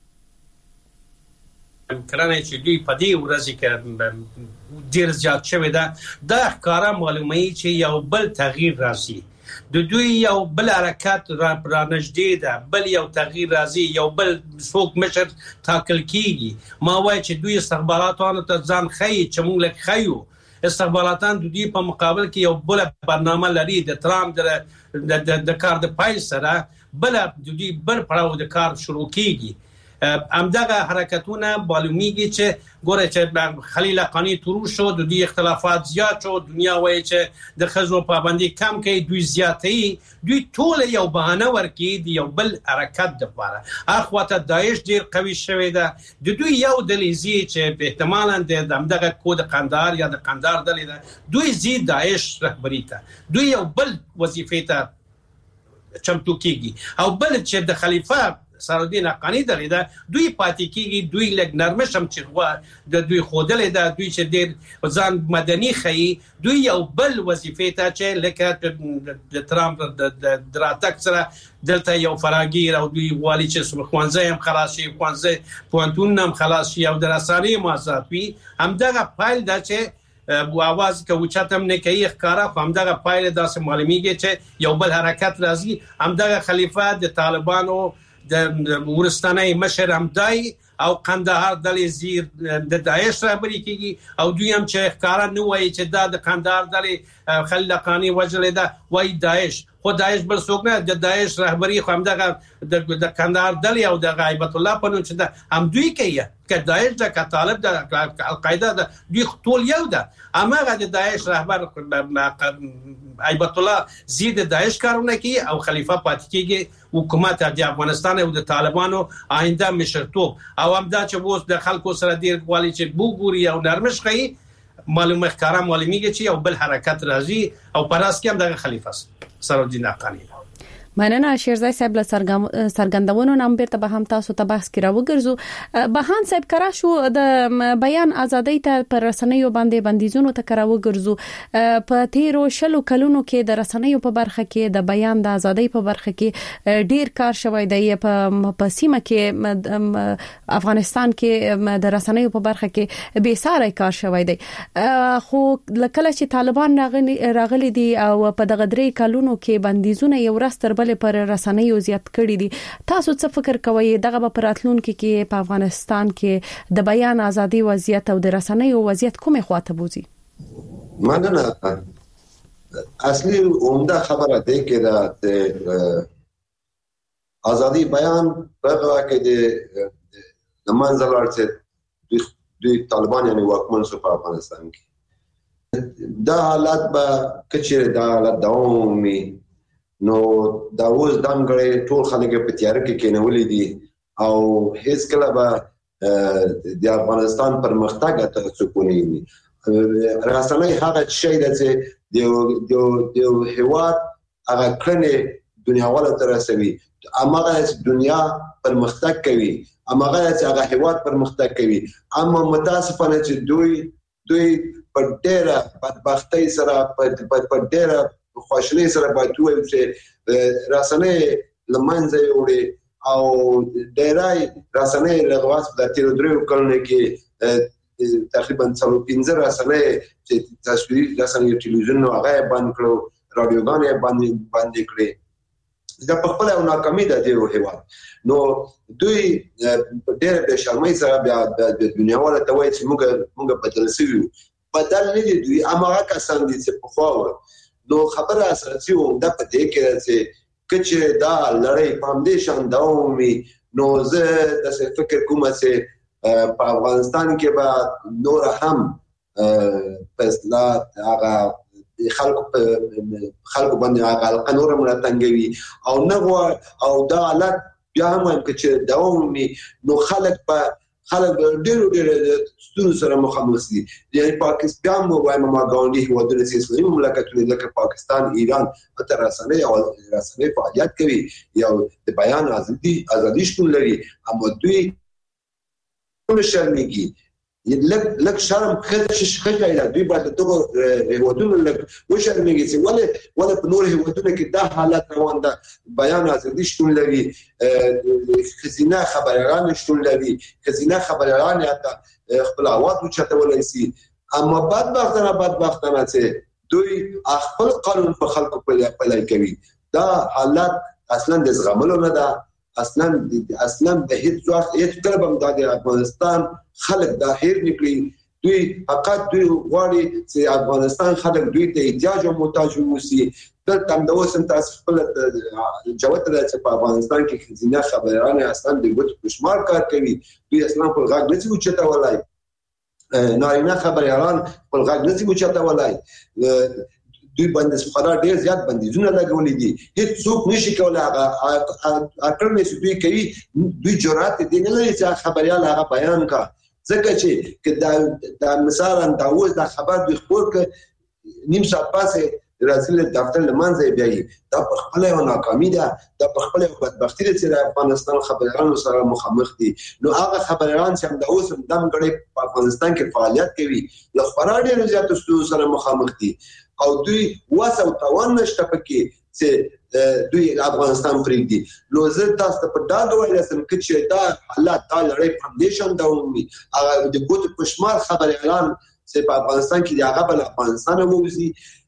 کرانه چې دوی په دې ورځ کې ډیر زیات شوی دا د ښکارا معلومي چې یو بل تغییر راځي د دوی یو بل حرکت را پرانجدي ده بل یو تغییر راځي یو بل څوک مشر تاکل کیږي ما وایي چې دوی استخباراتانو ته ځان خي چې موږ لک خيو استخباراتان د دوی په مقابل کې یو بل برنامه لري د ترام د د کار د پای سره بل د دوی بل پړاو د کار شروع کیږي همدغه حرکتونه معلومیږي چې ګوره چې خلیل حقانی تورو شو د دې اختلافات زیات شو دنیا وایي چې د خزو پابندي کم کوي دوی زیاتې دوی ټول یو بهانه ورکی دی یو بل حرکت د لپاره اخواته داعش ډیر قوي شوی ده د دوی یو دلیزي چې احتمالاً د همدغه کود قندهار یا د قندهار دلې ده دوی زی داعش رهبری ته دوی یو بل وظیفه ته چمتو کیږي او بل چې د خلیفہ سرالدین حقانی دغه دا دوی پاتې کیږي دوی لګ نرمشم چې غوا د دوی خودلې دا دوی چې ډیر ځان مدني خي دوی یو بل وظیفه ته چې لکه د ترامپ د دراتک سره دلته یو فراګیر او دوی والی چې خوانځي هم خلاص شي خوانځي پوانتون هم خلاص شي او دراساني مازافي همدغه فایل دا چې بو आवाज کو چاتم نه کوي ښکارا همدغه فایل داسې معلومیږي چې یو بل حرکت راځي همدغه خلیفہ د طالبانو د ورستاني مشر همدای او قندهار دلې زیر د داعش رهبری کیږي او دوی هم چې ښکارا نه وایي چې دا د قندهار دلې خلیل حقانی وجلې دا وایي داعش خو داعش بل څوک نه د داعش رهبری خو همدغه د قندهار دلې او د غیبت الله په نوم چې دا هم دوی کوي که داعش د طالب د القاعده د دوی ټول یو ده اماغه د داعش رهبر غیبت الله زید داعش کارونه کوي او خلیفہ پاتې کیږي حکومت د افغانستان او د طالبانو آینده مشرتوب او همدا چې اوس د خلکو سره ډیر غواړي چې بوګوري او نرمش خي معلومه ښکارا معلومیږي چې یو بل حرکت راځي او پراس کې هم د خلیفہ سرالدین حقانی مننه شیرزای صاحب له سرګندونو نام بیرته به هم تاسو ته بحث کړو وګرځو بهان صاحب کرا شو د بیان ازادۍ ته پر رسنیو باندې بندیزونو ته کرا وګرځو په تیرو شلو کلونو کې د رسنیو په برخه کې د بیان د ازادۍ په برخه کې ډیر کار شوی دی په سیمه کې افغانستان کې د رسنیو په برخه کې به ساره کار شوی دی خو لکه چې طالبان راغلي دي او په دغه درې کلونو کې بندیزونه یو راستر پر رسنیو زیات کړی دي تاسو څه فکر کوئ دغه په راتلونکو کې په افغانستان کې د بیان ازادي وضعیت او د رسنیو وضعیت کومه خواته بوزي مننه اصلي عمده خبره ده کې د ازادي بیان په هغه کې د منځل ورته د طالبان یعنی واکمن شو په افغانستان کې دا حالت به کچره دا حالت دوامي نو دا اوس دمګړې ټول خلک په تیار کې کېنولې دي او هیڅ کله به د افغانستان پرمختګ ته سکونی وي راسنۍ هغه شی چې د د هیواد هغه کړنې دنیا والا تر رسوي امغه دنیا پرمختګ کوي امغه چې هغه هیواد پرمختګ کوي اما متاسفانه چې دوی دوی په ډېره بدبختی سره په ډېره خوشالي سره باید وایي چې رسنۍ لمنځه یوړي او ډېرای رسنۍ لغواس د تیر درو کلونو کې تقریبا څلور پنځه رسنۍ چې تصویري رسنۍ ټلویزیون هغه باندې کړو رادیوګانې باندې باندې کړې دا په خپل او ناکامي ده د هیواد. نو دوی ډېر به شرمای سره بیا د دنیا ولا ته وایي چې موږ موږ بدل شوی بدل نه دي دوی اماغه کسان دي چې په خواوه. نو خبره اساسي و د په دې کې چې کچې دا لړۍ فاونډیشن داومي نو زه د فکر کوم چې په افغانستان کې به نور هم فیصله هغه خلکو خلکو باندې هغه قانون مرتنګوي او نه او دا حالت بیا هم چې داومي نو خلک په خلک ډېر ډېر ستونزو سره مخامخ دي. یعنی پاکستان مو وایم ما ګاونډي هیوادونه چې اسلامي مملکتونه لکه پاکستان، ایران په رسنۍ او رسنۍ فعالیت کوي یا د بیان ازادي ازادي شتون لري، اما دوی ټول شرمېږي. لک لک شرم خځه شخړه ایله دوی باید ته هیوادونه لک وشرمېږي چې ولې ولې په نور هیوادونه کې دا حالت روان ده، بیان ازادي شتون لري، خزینه خبريالان شتون لري، خزینه خبريالان حتی خپل اواز وچتولای شي. اما بدبختانه بدبختانه چې دوی خپل قانون په خلکو پلي کوي. دا حالت اصلا د زغملو نه ده، اصلا اصلا د هیڅ وخت هیڅ کله هم د افغانستان خلک د هیر نکړي. دوی فقط دوی غواړي چې افغانستان خلک دوی ته احتیاج او محتاج وسی. دلته هم د اوسم تاسو خپل جواب ته چې په افغانستان کې خزینه خبريالان اصلا د ګوت پښمار کار کوي. دوی اصلا په غاګ نه څه چته ولای نارینه خبريالان په غاګ نه څه چته ولای. دوی باندې خورا ډیر زیات بندیزونه لګولې دي. هیڅ څوک نشي کولای هغه اکرنه چې دوی کوي. دوی جرأت دي نه لري چې خبريال هغه بیان کا ځکه چې دا د مثلا دا اوس دا خبر دوی خبر ک نیم ساعت پاسه راځي له دفتر لمنځه بیاي. دا په خپل یو ناکامي ده، دا په خپل یو بدبختی ده چې افغانستان خبريالانو سره مخامخ دي. نو هغه خبريالان چې هم د اوس دم غړي په افغانستان کې فعالیت کوي له خورا ډیر زیات ستونزو سره مخامخ دي او دوی واسو توان نشته پکې چې دوی افغانستان پریږدي. نو زه تاسو ته په ډاګه وایم چې دا حالات دا لړۍ فاونډیشن داومي هغه د ګوت پښمار خبريالان چې په افغانستان کې هغه بل افغانستان ووزي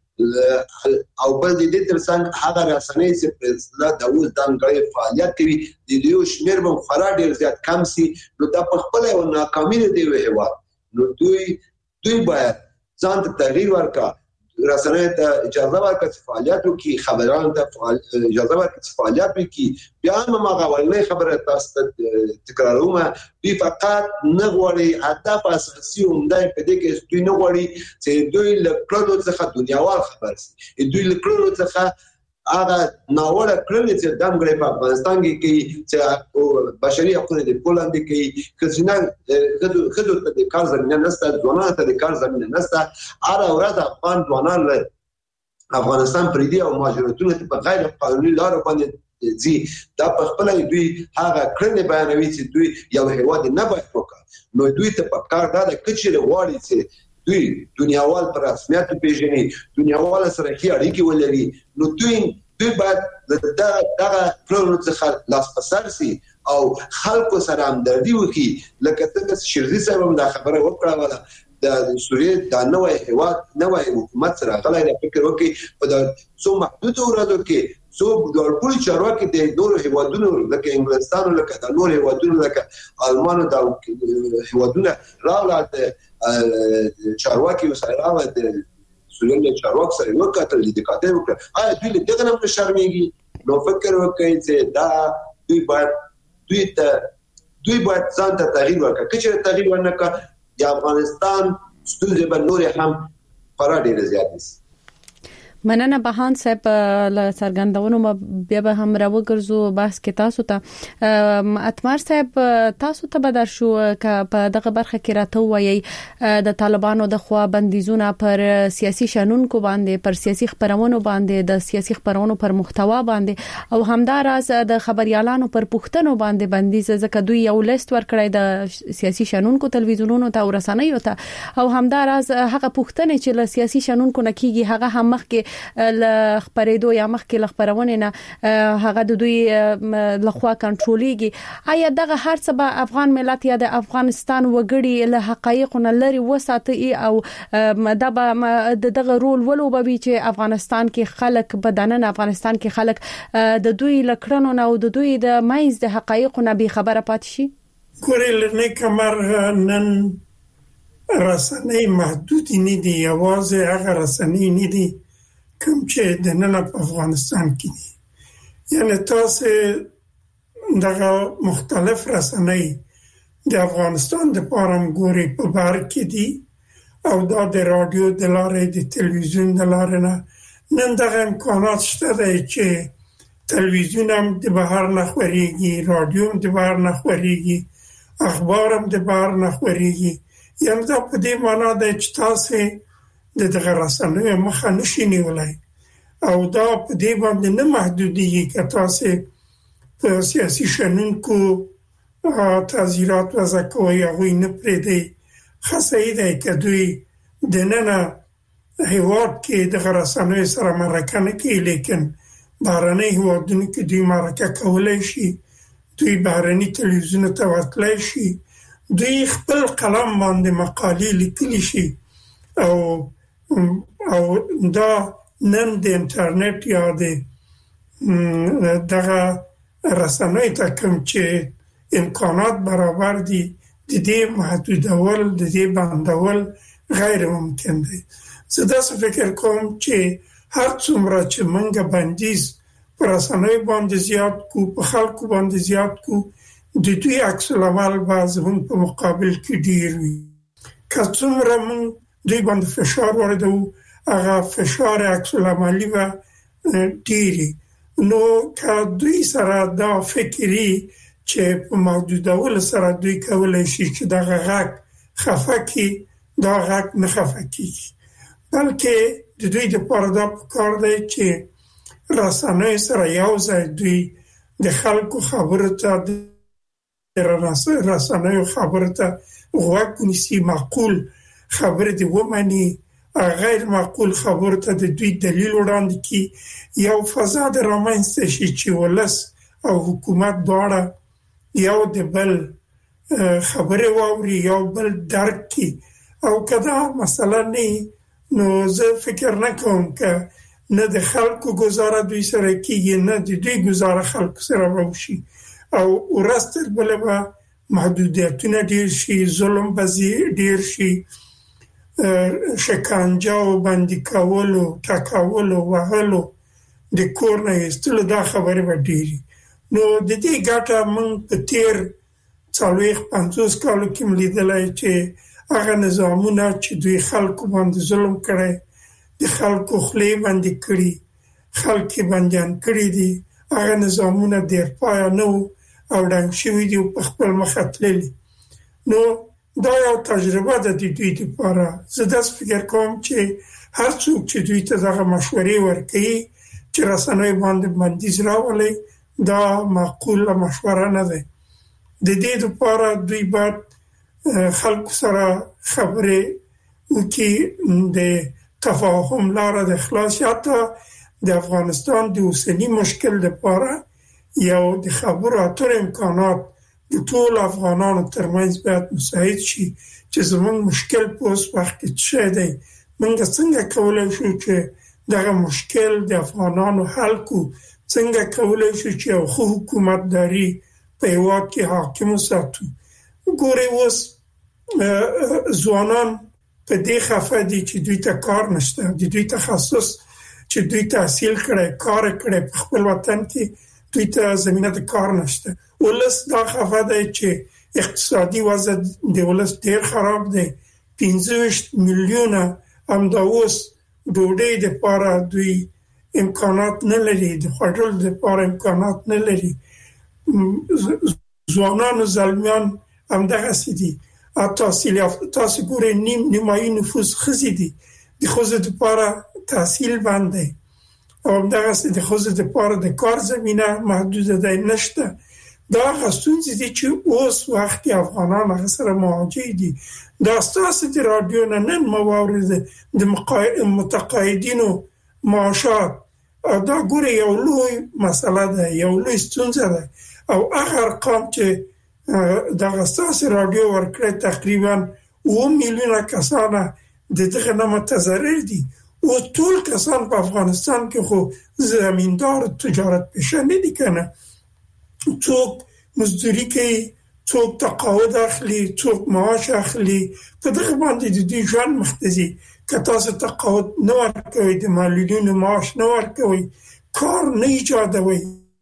او بل دې ترڅنګ هغه رسنۍ چې په اصطلاح د اوس د انګړې فعالیت کوي د یو شمیر به خورا ډیر زیات کم سي. نو دا په خپل یو ناکامي دی هیواد. نو دوی دوی باید ځان ته تغییر ورکړي، رسنۍ ته اجازه ورکړي چې فعالیت وکړي، خبريالانو ته اجازه ورکړي چې فعالیت وکړي. بیا هم هغه ولنې خبره تاسو ته تکراروم، دوی فقط نه غواړي هدف اساسي عمده په دې کې دوی نه غواړي چې دوی له کړنو څخه دنیاوال خبر شي. دوی له کړنو څخه هغه ناوړه کړنې چې دم غړي په افغانستان کې کوي چې بشري حقوق د پولاند کې کزینه خدو خدو ته د کار زمينه نشته، ځوانانو ته د کار زمينه نشته. هر ورځ افغان ځوانان له افغانستان پریدي او مهاجرتونه په غیر قانوني لارو باندې ځي. دا په خپل دوی هغه کړنې بیانوي چې دوی یو هیواد نه باید وکړي. نو دوی ته په کار دا د کچې غواړي چې دوی دنیاوال پر رسمیت پیژني، دنیاوال سره کې اړیکې ولري. نو دوی دوی باید دا دغه پروژه څخه لاس پسر سي او خلکو سره همدردي وکړي. لکه څنګه شیرزي صاحب هم دا خبره وکړه ولا د سوریه د نوې هیواد نوې حکومت سره غلای د فکر وکړي په د څو محدود ورادو کې څو د ټول چارواکي د نور هیوادونو لکه انګلستان لکه د نور هیوادونو لکه المانو د هیوادونو راوړل چارواکي سره راوړل د سوریه چارواکي سره وکړل د کاتب وکړه. آیا دوی دغه نه شرمېږي؟ نو فکر وکړي چې دا دوی باید دوی ته دوی باید ځان ته تغییر ورکړي. چې تغییر ورنکړي د افغانستان ستونزې به نور هم خورا ډېر زیات دي. مننه بهان صاحب له څرګندونو بیا به هم راوګرځو بحث کې تاسو ته. اتمر صاحب تاسو ته بدر شو ک په دغه برخه کې راته وایي د طالبانو د خوا بندیزونه پر سیاسي شنونکو باندې، پر سیاسي خبرونو باندې، د سیاسي خبرونو پر محتوا باندې او همداراز د خبريالانو پر پښتنو باندې بندیز، ځکه دوی یو لیست ورکړی د سیاسي شنونکو تلویزیونونو ته او رسنیو ته او همداراز هغه پښتنې چې له سیاسي شنونکو نه کیږي هغه هم مخکې ل خبرېدو یا مخکې ل خبرونه نه هغه د دوی لخوا کنټرولېږي آیا دغه هر څه به افغان ملت یا د افغانستان وګړي له حقایقونو لري وساتي او دا به دغه رول ولوبوي چې افغانستان کې خلک بدنن افغانستان کې خلک د دوی لکړنو او د دوی د مایز د حقایقونو به خبره پات شي ګورل نه کمر نن رسنۍ محدود نه دي یوازې هغه رسنۍ نه دي کوم چې د نن په افغانستان کې دي یعنی تاسو دغه مختلف رسنۍ د افغانستان د پارم ګوري په بار کې دي او دا د رادیو د لارې د تلویزیون د لارې نه نن دغه امکانات شته دی چې تلویزیون هم د بهر نه خوريږي رادیو هم د بهر نه خوريږي اخبار هم د بهر نه خوريږي یعنی دا په دې معنا ده چې تاسو د دغه رسنیو مخه نشئ نیولای او دا په دې باندې نه محدودیږي چې تاسو په سیاسي شنونکو تعزیرات وضع کوي هغه نه پرېدي خاصه ده چې دوی د نن هیواد کې د رسنیو سره مرکه نه کوي لیکن بهرني هیوادونو کې دوی مرکه کولای شي دوی بهرني تلویزیون ته ورتلای شي دوی خپل قلم باندې مقالې لیکلی شي او او دا نن د انټرنیټ یا د دغه رسنۍ ته کوم چې امکانات برابر دي د دې محدودول د دې بندول غیر ممکن دي زه داسې فکر کوم چې هر څومره چې منګه بندیز پر رسنۍ باندې زیات کو په خلکو باندې زیات کو د دوی عکس العمل باز هم په مقابل کې ډیر وي که څومره موږ دوی باندې فشار وردو هغه فشار عکس العملي و ډیری نو که دوی سره دا فکری چې په محدودول سره دوی کولای شي چې دغه غږ خفه کی دا غږ نه خفه کیږي بلکې د دوی د پردا کار دی چې رسنۍ سره یو ځای دوی د خلکو خبرو ته رسنیو خبرو ته غوږ نیسي معقول خبره دی ومني غیر معقول خبرو ته د دوی دلیل وړاندې کی یو فضا د رامنځته شي چې ولس او حکومت دواړه یو د بل خبره واوري یو بل درک کی او کدا مثلا نه نو زه فکر نه کوم چې نه د خلکو گزاره دوی سره کیږي نه د دوی گزاره خلکو سره وشي او ورستر بلبا محدودیتونه ډیر شي ظلم بزی ډیر شي شکنجه او باندې کولو ټاکولو وهلو د کور نه استلو دا خبره به ډیری نو د دې ګټه من په تیر څلويخ پنځوس کالو کې ملیدلای چې هغه نظامونه چې دوی خلکو باندې ظلم کړي د خلکو خلی باندې کړي خلک باندې کړي دي هغه نظامونه ډیر پای نه او ډنګ شوی دی په خپل مخاطللی نو دا یو تجربه ده د دوی لپاره زه داس فکر کوم چې هر څوک چې دوی ته دغه مشورې ورکړي چې رسنۍ باندې بندیز راولي دا معقول مشوره نه ده د دې لپاره دوی باید خلکو سره خبرې وکړي د تفاهم لاره د خلاص حتی د افغانستان د اوسنی مشکل لپاره یو د خبرو اترو امکانات د ټول افغانانو ترمنځ باید مساعد شي چې زموږ مشکل په اوس وخت کې څه دی موږ څنګه کولای شو چې دغه مشکل د افغانانو حل کو څنګه کولای شو چې یو حکومتداري په هیواد کې حاکم وساتو ګورې اوس ځوانان په دې خفه دي چې دوی ته کار نشته د دوی تخصص چې دوی تحصیل کړي کار کړي په خپل وطن کې دوی ته زمينه د کار نشته ولس دا خفه دی چې اقتصادي وضع د ولس ډیر خراب دی پنځه میلیونه هم دا اوس ډوډۍ د پاره دوی امکانات نه لري د خوړل د پاره امکانات نه لري ځوانان زلمیان هم دغه سدي تحصیل تاسو ګورئ نیم نیمایي نفوس خزي دي د خوځې لپاره تحصیل باندې او دغه د خوځې لپاره د کار زمينه محدود ده نشته دا غستونځ دي چې اوس وخت افغانان سره مواجه دي دا ستاسو د رادیو نن موارد د متقاعدینو معاشات دا ګوره یو لوی مسله ده، یو لوی ستونزه ده او هغه ارقام چې دغه ستاسو رادیو ورکړی تقریبا اوه میلیونه کسانه د دغه نه متضرر دي او ټول کسان په افغانستان کې خو زمیندار تجارت پیشه نه دي کنه، څوک مزدوري کوي، څوک تقاعد اخلي، څوک معاش اخلي، په دغه باندې د دې ژوند مختزي که تاسو تقاعد نه ورکوئ، د معلولینو معاش نه ورکوئ، کار نه ایجادوئ،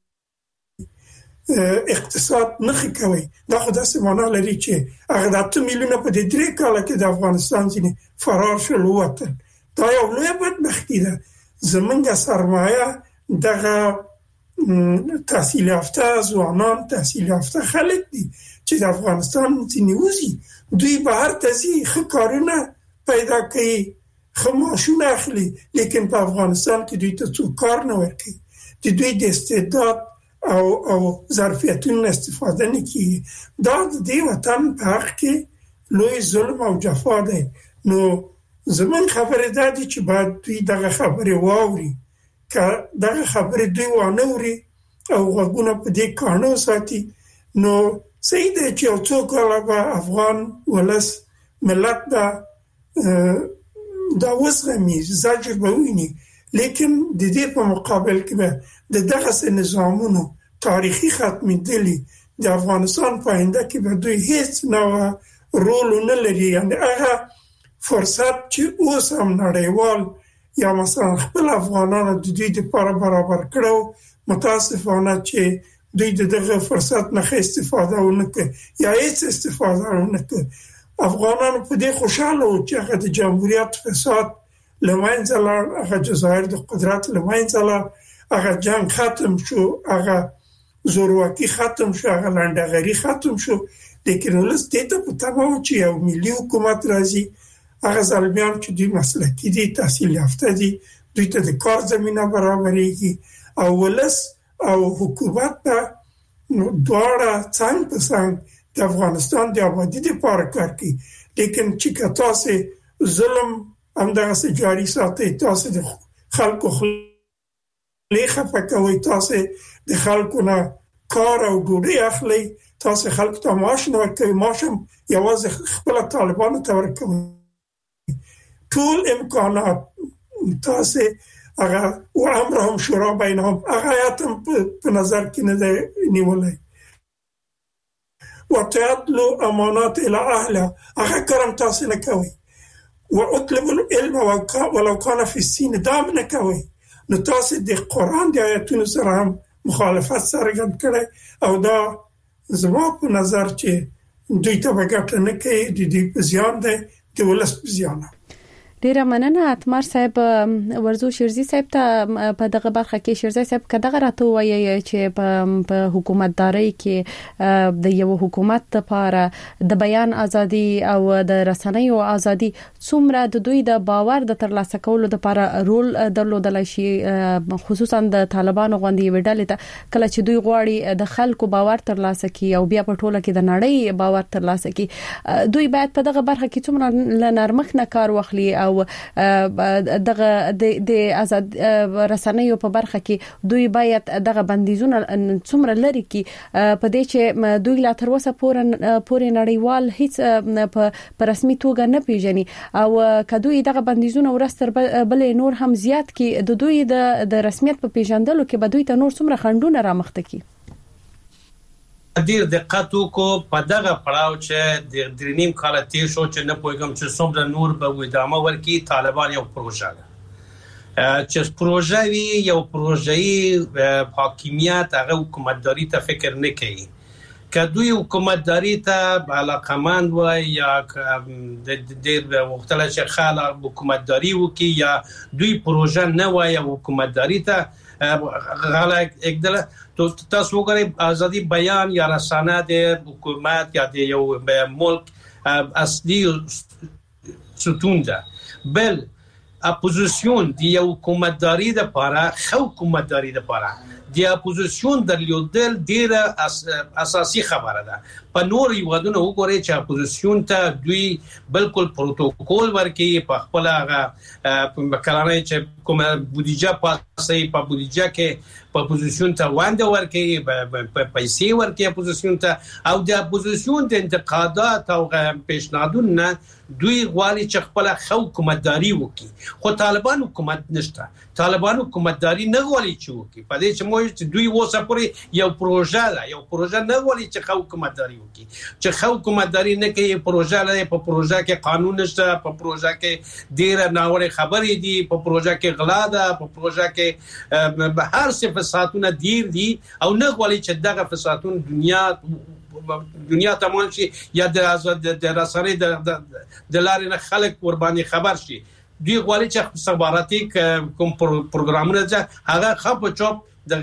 اقتصاد نه ښه کوئ، دا خو داسې معنا لري چې هغه د اته میلیونه په دې درې کاله کې د افغانستان ځینې فرار شول ووتل. دا یو لویه بدبختي ده. زمونږ سرمایه دغه تحصیل یافته ځوانان، تحصیل یافته خلک دي چې د افغانستان ځینې وځي، دوی بهر ته ځي، ښه کارونه پیدا کوي، ښه معاشونه اخلي، لیکن په افغانستان کې دوی ته څوک کار نه ورکوي، د دوی د استعداد او او ظرفیتونو استفاده نه کیږي. دا د دې وطن په حق کې لوی ظلم او جفا دی. نو زمون خبره ده دي چې باید دوی دغه خبره واوري، که دغه خبره دوی وانوري او غوږونه په دې کانو ساتي، نو صحیح ده چې یو څو کاله به افغان ولس ملت دا دا وزغمي، زجر به ویني، لیکن د دې په مقابل کې به د دغه نظامونو تاریخي ختمېدلي د افغانستان په آینده کې به دوی هیڅ نوع رول نه لري. یعنې هغه فرصت چې اوس هم نړیوال یا مثلا خپل افغانانو د دوی دپاره برابر کړو، متاسفانه چې دوی د دغه فرصت نه ښه استفاده ونه کړي یا هیڅ استفاده ونه کړي. افغانانو په دې خوشحاله وو چې هغه د جمهوریت فساد له منځه لاړ، هغه جزایر د قدرت له منځه لاړ، هغه جنگ ختم شو، هغه زورواکي ختم شو، هغه لنډهغري ختم شو، لیکن ولس دې ته په تمه و چې یو ملي حکومت راځي، هغه زلمیان چې دوی مسلکي دي، تحصیل یافته دي، دوی ته د کار زمینه برابرېږي او ولس او حکومت به دواړه څنګ په څنګ د افغانستان د آبادی لپاره کار کوي. لیکن چې که تاسو ظلم همدغسې جاري ساتئ، تاسو د خلکو خولې خفه کوئ، تاسو د خلکو نه کار او ډوډۍ اخلئ، تاسو خلکو ته معاش نه ورکوئ، معاش هم یوازې خپله طالبانو ته ورکوئ، ټول امکانات تاسو هغه و امرهم شورا بینهم هغه آیات هم په نظر کې نه دی نیولی. وتعدلوا امانات الى اهلها هغه کارم تاسو نه کوئ. واطلبوا العلم ولو كان في السين دا نه کوئ. نو تاسو د قرآن د آیاتونو سره هم مخالفت څرګند کړی او دا زما په نظر چې دوی ته به ګټه نه کوي، د دوی په زیان دی، د ولس په زیان. ډیره مننه اتمر صاحب. ورزو شیرزي صاحب ته په دغه برخه کې شیرزي صاحب کداغه راته وایي چې په حکومتداري کې د یو حکومت لپاره د بیان ازادي او د رسنیو ازادي څومره د دوی د باور د ترلاسه کولو لپاره رول درلودل شي، خصوصا د طالبانو غوندي وډلې ته کله چې دوی غواړي د خلکو باور ترلاسه کړي او بیا په ټوله کې د نړۍ باور ترلاسه کړي، دوی باید په دغه برخه کې څومره لنرمخ نه کار واخلي او دغه د آزاد رسنیو په برخه کې دوی باید دغه بندیزونه څومره لري کې په دې چې دوی لا تر اوسه پورې نړیوال هیڅ په رسمي توګه نه پیژني او کدوې دغه بندیزونه ورستر بلې نور هم زیات کې د دوی د رسمیت په پیژندلو کې به دوی ته نور څومره خنډونه رامخته کی. ډیر دقت وکړو په دغه پړاو چې د درنیم کال تیر شو چې نه پوهیږم چې څومره نور به ادامه ورکړي. طالبان یو پروژه ده چې پروژه وی یو پروژه‌ای حاکمیت هغه حکومتداري ته فکر نه کوي، که دوی حکومتداري ته علاقمند وای یا د ډیر وختله چې خلک حکومتداري وکي یا دوی پروژه نه وای حکومتداري ته غلط اقدام تو تاسو وګورئ ازادي بیان یا رسانه د حکومت یا د یو ملک اصلي ستون ده، بل اپوزیسیون دی یو حکومتداري د پاره خو حکومتداري د پاره د اپوزیسیون درلودل ډیره اساسي خبره ده. په نور یوادونه وګورئ چې اپوزیسیون ته دوی بالکل پروتوکول ورکړي په خپل هغه کلانه چې کومه بودیجه پاسې په بودیجه کې په اپوزیسیون ته وانده ورکړي په پیسې ورکړي اپوزیسیون ته او د اپوزیسیون د انتقادات او پیشنهادونه دوی غواړي چې خپل حکومتداري وکړي. خو طالبان حکومت نشته. طالبان حکومتداري نه غواړي چې وکړي. په دې چې موږ چې دوی وسه پورې یو پروژه ده یو پروژه نه غواړي چې حکومتداري وکړي. چې حکومتداري نه کوي پروژه لري په پروژه کې قانون نشته په پروژه کې ډیر ناوړه خبرې دي په پروژه کې غلا ده په پروژه کې هر څه فسادونه ډیر دي او نه غواړي چې دغه فسادونه دنیا دنیا تمام شي یا د د رسنۍ د د لارې نه خلک ور باندې خبر شي. دوی غواړي چې استخباراتي کوم پروګرامونه چې هغه خپ چوپ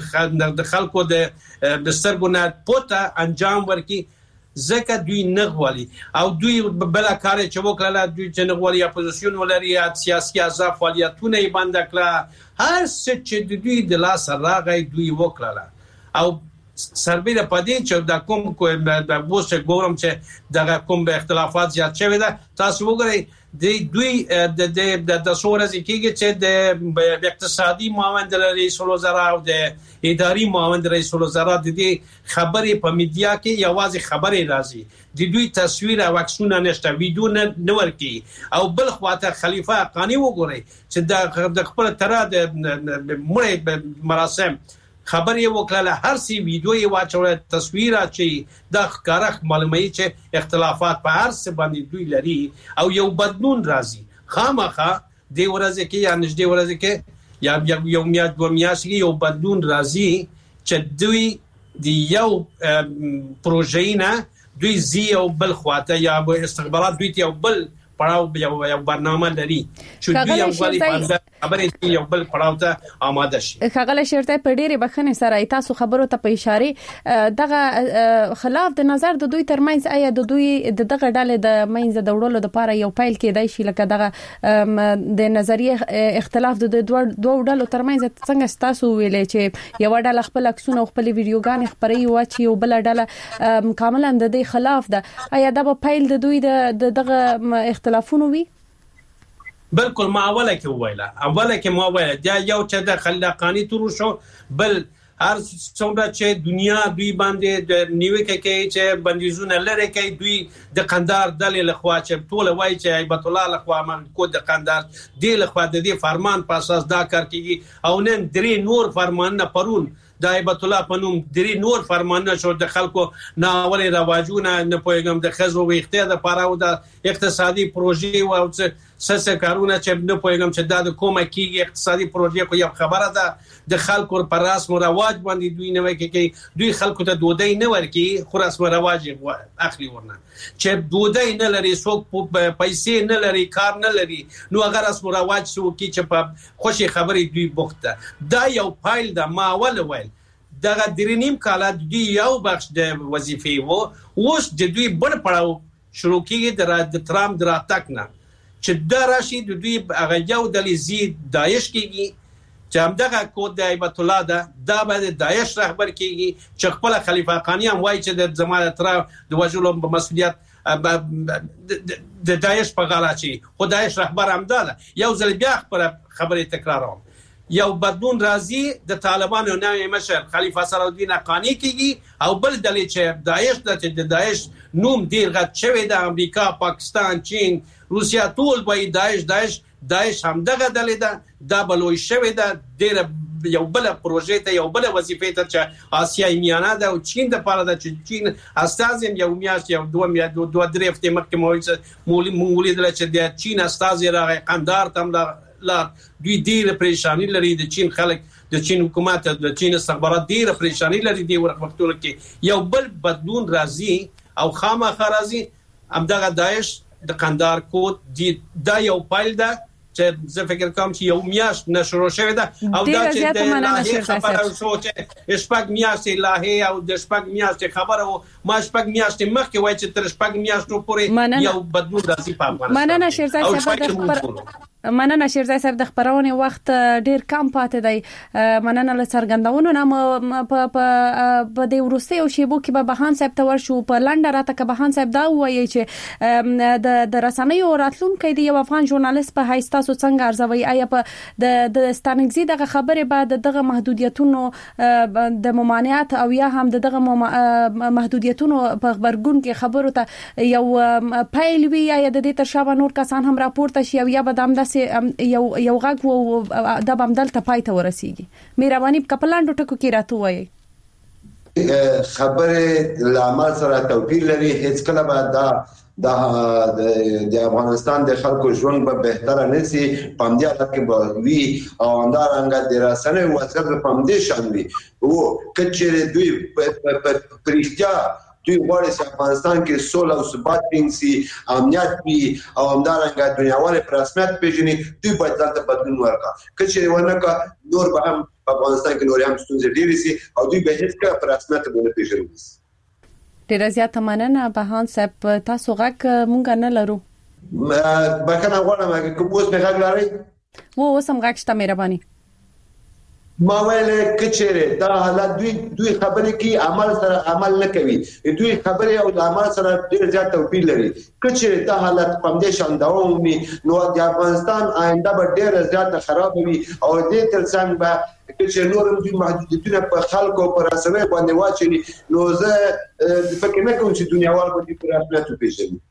د خلکو د سترګو پوته انجام ورکړي ځکه دوی نه غواړي او دوی بل کار چې وکړل دوی چې نه غواړي اپوزیسیون ولري سیاسي احزاب فعالیتونه یې بند کړل هر څه چې دوی د لاس راغی دوی وکړل او سربېره پدې چې د کوم د بوسه ګورم چې د کوم به اختلافات زیات شوی ده تاسو وګورئ د دوی د د د سورزي کېږي چې د اقتصادي معاون د رئیس الوزرا او د اداري معاون د رئیس الوزرا د دې خبرې په میډیا کې یوازې خبرې راځي د دوی تصویر او عکسونه نشته ویډیو نه ورکي او بل خواته خلیفہ حقانی وګورئ چې د خپل تر د مړ مراسم خبرې وکړه هر سی ویډیو یې واچول تصویر اچي د ښکارخ معلومه چې اختلافات په هر څه باندې دوی لري او یو بدلون راځي خامخا د ورځې کې یا نږدې ورځې کې یا یو میاشت دوه میاشتې یو بدلون راځي چې دوی د یو پروژې نه دوی زی او بل خواته یا استخبارات دوی یو بل پړاو یو یو برنامه لري چې دوی یو غالي خبرې یو بل پړاو ته آماده شي. خغل شرطه په ډېری بخنه سره تاسو خبرو ته په اشاره دغه خلاف د نظر د دوی ترمنځ آیا د دوی دغه ډلې د منځ د وړلو لپاره یو فایل کېدای شي لکه دغه د نظریه اختلاف د دوه دوه ډلو ترمنځ څنګه تاسو ویلې چې یو ډله خپل عکسونه خپل ویډیوګان خبري و چې یو بل ډله کاملا د دې خلاف ده آیا دا په فایل د دوی د دغه اختلافونه وي؟ بالکل ما اوله کې ویله اوله کې ما ویله دا یو چې د خلاقانی تور شو بل هر څومره چې دنیا دوی باندې د نیوکه کوي چې بندیزونه لري کوي دوی د قندار دلې لخوا چې ټول وایي چې هیبت الله لخوا من کو د قندار دی لخوا د دې فرمان په اساس دا کار کوي او نن درې نور فرمانونه پرون د هیبت الله په نوم درې نور فرمانونه شو د خلکو ناولې رواجونه نه پوهیږم د خزو ویختیا د پاره او د اقتصادي پروژې او څه څه کارونه چې نه پوهیږم چې دا د کومه کیږي اقتصادي پروژې خو یو خبره ده د خلکو پر رسم او رواج باندې دوی نه وکړي دوی خلکو ته دودای نه ورکي خو رسم او رواج اخلي ورنه چې دودای نه لري څوک پیسې نه لري کار نه لري نو هغه رسم او رواج څوک چې په خوشي خبرې دوی بوخته دا یو فایل ده ما اول ویل دغه درنیم کاله دوی یو بخش د وظیفې وو اوس د دوی بل پړاو شروع کیږي د ترام دراتک نه چې دا راشي د دوی هغه یو د لزی داعش کیږي چې همدغه کود د هیبت الله ده دا به د داعش رهبر کیږي چې خپل خلیفہ حقانی هم وایي چې د زمانه تر د وجلو په مسؤلیت د داعش په غاړه چی خو داعش رهبر هم ده یو ځل بیا خبرې تکراروم یو بدلون راځي د طالبانو نوې مشر خلیفہ صلاح الدین حقانی کیږي او بل دلې چې داعش د داعش نوم ډیر غټ شوی د امریکا پاکستان چین روسیا ټول به داعش داعش داعش هم دغه دلې ده دا بلوي شوی ده ډیر یو بل پروژې ته یو بل وظیفې ته چې آسیای میانه ده او چین د پاره ده چې چین استازم یو میاشت یو دوه میاشت دوه درې هفته مخکې مولي مولي د چې د چین استاز راغی قندار تم لا دوی ډیر پریشانی لري د چین خلک د چین حکومت د چین استخبارات ډیر پریشانی لري دی ورغختول کې یو بل بدلون راځي او خامخا راځي همدغه داعش د قندار کود دی دا یو فایل ده چې زه فکر کوم چې یو میاشت نشو شوی ده او دا چې د لاهي خبره شو چې شپږ میاشتې لاهي او د شپږ میاشتې خبره او ما شپږ میاشتې مخکې وای چې تر شپږ میاشتو پورې یو بدلون راځي په افغانستان مننه شیرزاد صاحب د خبر مننه شیرزای صاحب د خبرونې وخت ډیر کم پاتې دی مننه له څرګندونو نه په په د ورستي او شیبو کې به بهان صاحب ته ورشو په لنډه راته که بهان صاحب دا وایي چې د د رسنیو راتلونکو دی یو افغان ژورنالیست په حیث تاسو څنګه ارزوي آیا په د د ستانګزي دغه خبره بعد دغه محدودیتونو د ممانعت او یا هم دغه محدودیتونو په خبرګون کې خبرو ته یو پایل وی یا د دې تر شابه نور کسان هم راپورته شي او یا به د یو یو غږ وو د بامدل ته پای ته ورسیږي مهرباني په پلاندو ټکو کې راته وایي خبره لامل سره توپیر لري هیڅ کله به دا د افغانستان د خلکو ژوند به بهتره نشي پامدیا کې به وی او اندارنګ د رسنۍ وسیله پامدې شان وي او کچېره دوی پرېختیا دوی غواړي چې افغانستان کې سوله او ثبات وي امنیت وي او همدارنګه دنیاوالې په رسمیت پیژني دوی باید دلته بدلون ورکړي کچېره ورنکه نور به هم په افغانستان کې نور هم ستونزې ډېرې سي او دوی به هیڅ کله په رسمیت باندې پیژني ډېر زیات مننه بهان صاحب تاسو غږ مونږ نه لرو بکنه غواړم که اوس مې غږ لرئ و اوس هم غږ شته مهرباني ما ویل کچېره دا حالت دوی دوی خبرې کوي عمل سره عمل نه کوي دوی خبرې او د عمل سره ډېر زیات توپیر لري کچېره دا حالت په دې شان دوام وي نو د افغانستان آینده به ډېر زیات خراب وي او دې ترڅنګ به چې نور دوی محدودیتونه په خلکو پر رسوي باندې واچي نو زه فکر نه کوم چې دنیاوال به دې پر رسمیت پیژني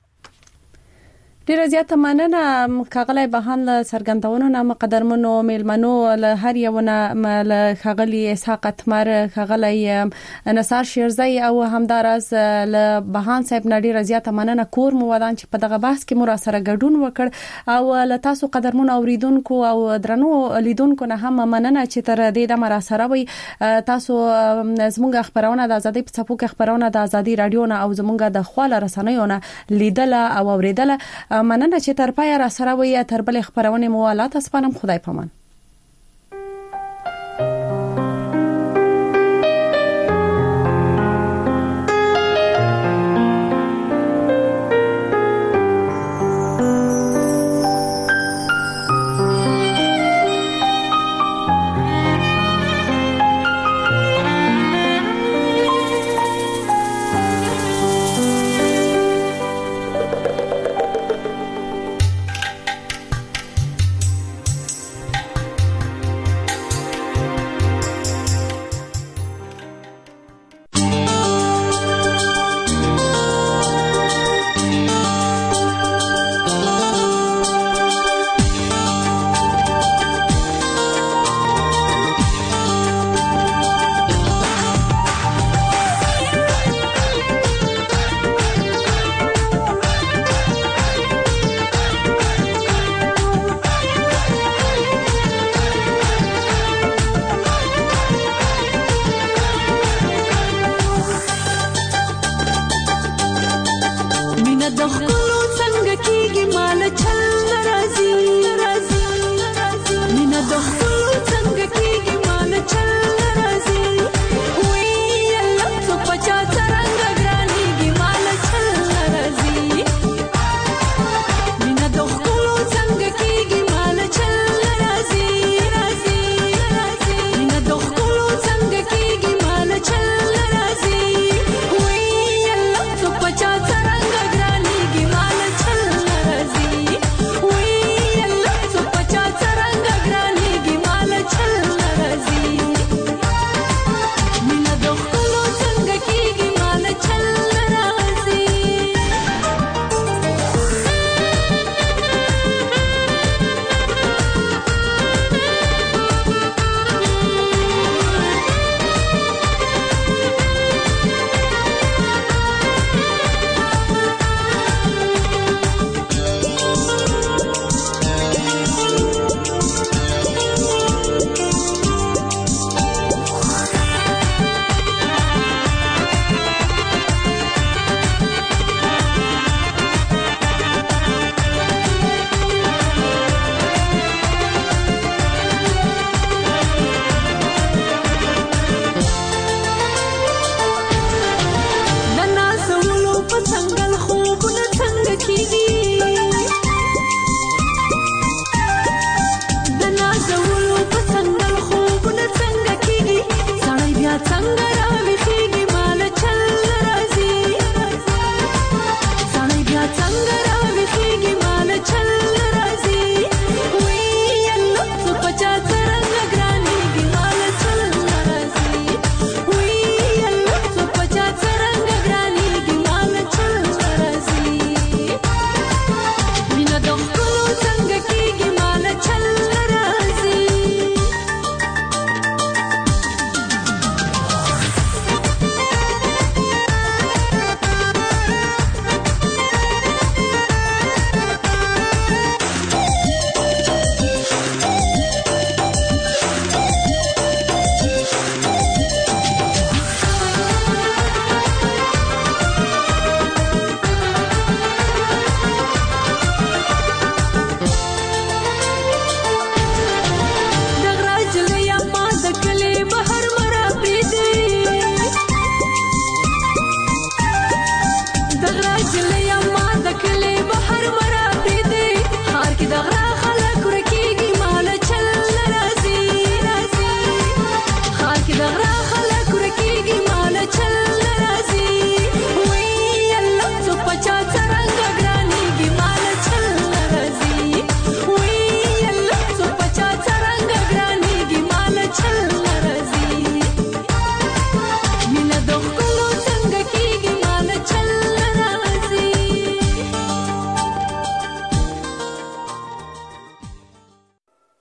ډیر زیات مننه کاغلی بهان له څرګندونو نه مقدرمنو میلمنو له هر یو نه له خغلی اسحاق اتمر خغلی نصار شیرزای او همدارس له بهان صاحب نه ډیر زیات مننه کور مو ودان چې په دغه بحث کې مو را سره ګډون وکړ او له تاسو قدرمنو اوریدونکو او درنو لیدونکو نه هم مننه چې تر دې د مرا سره وي تاسو زموږ خبرونه د ازادي په څپو کې خبرونه د ازادي رادیو نه او زموږ د خواله رسنیو نه لیدل او اوریدل مننه چې تر پای را سره وي تر بل خبرونه موالات اسپانم خدای پامان څنګه کیږي مال چل ناراضي مینه د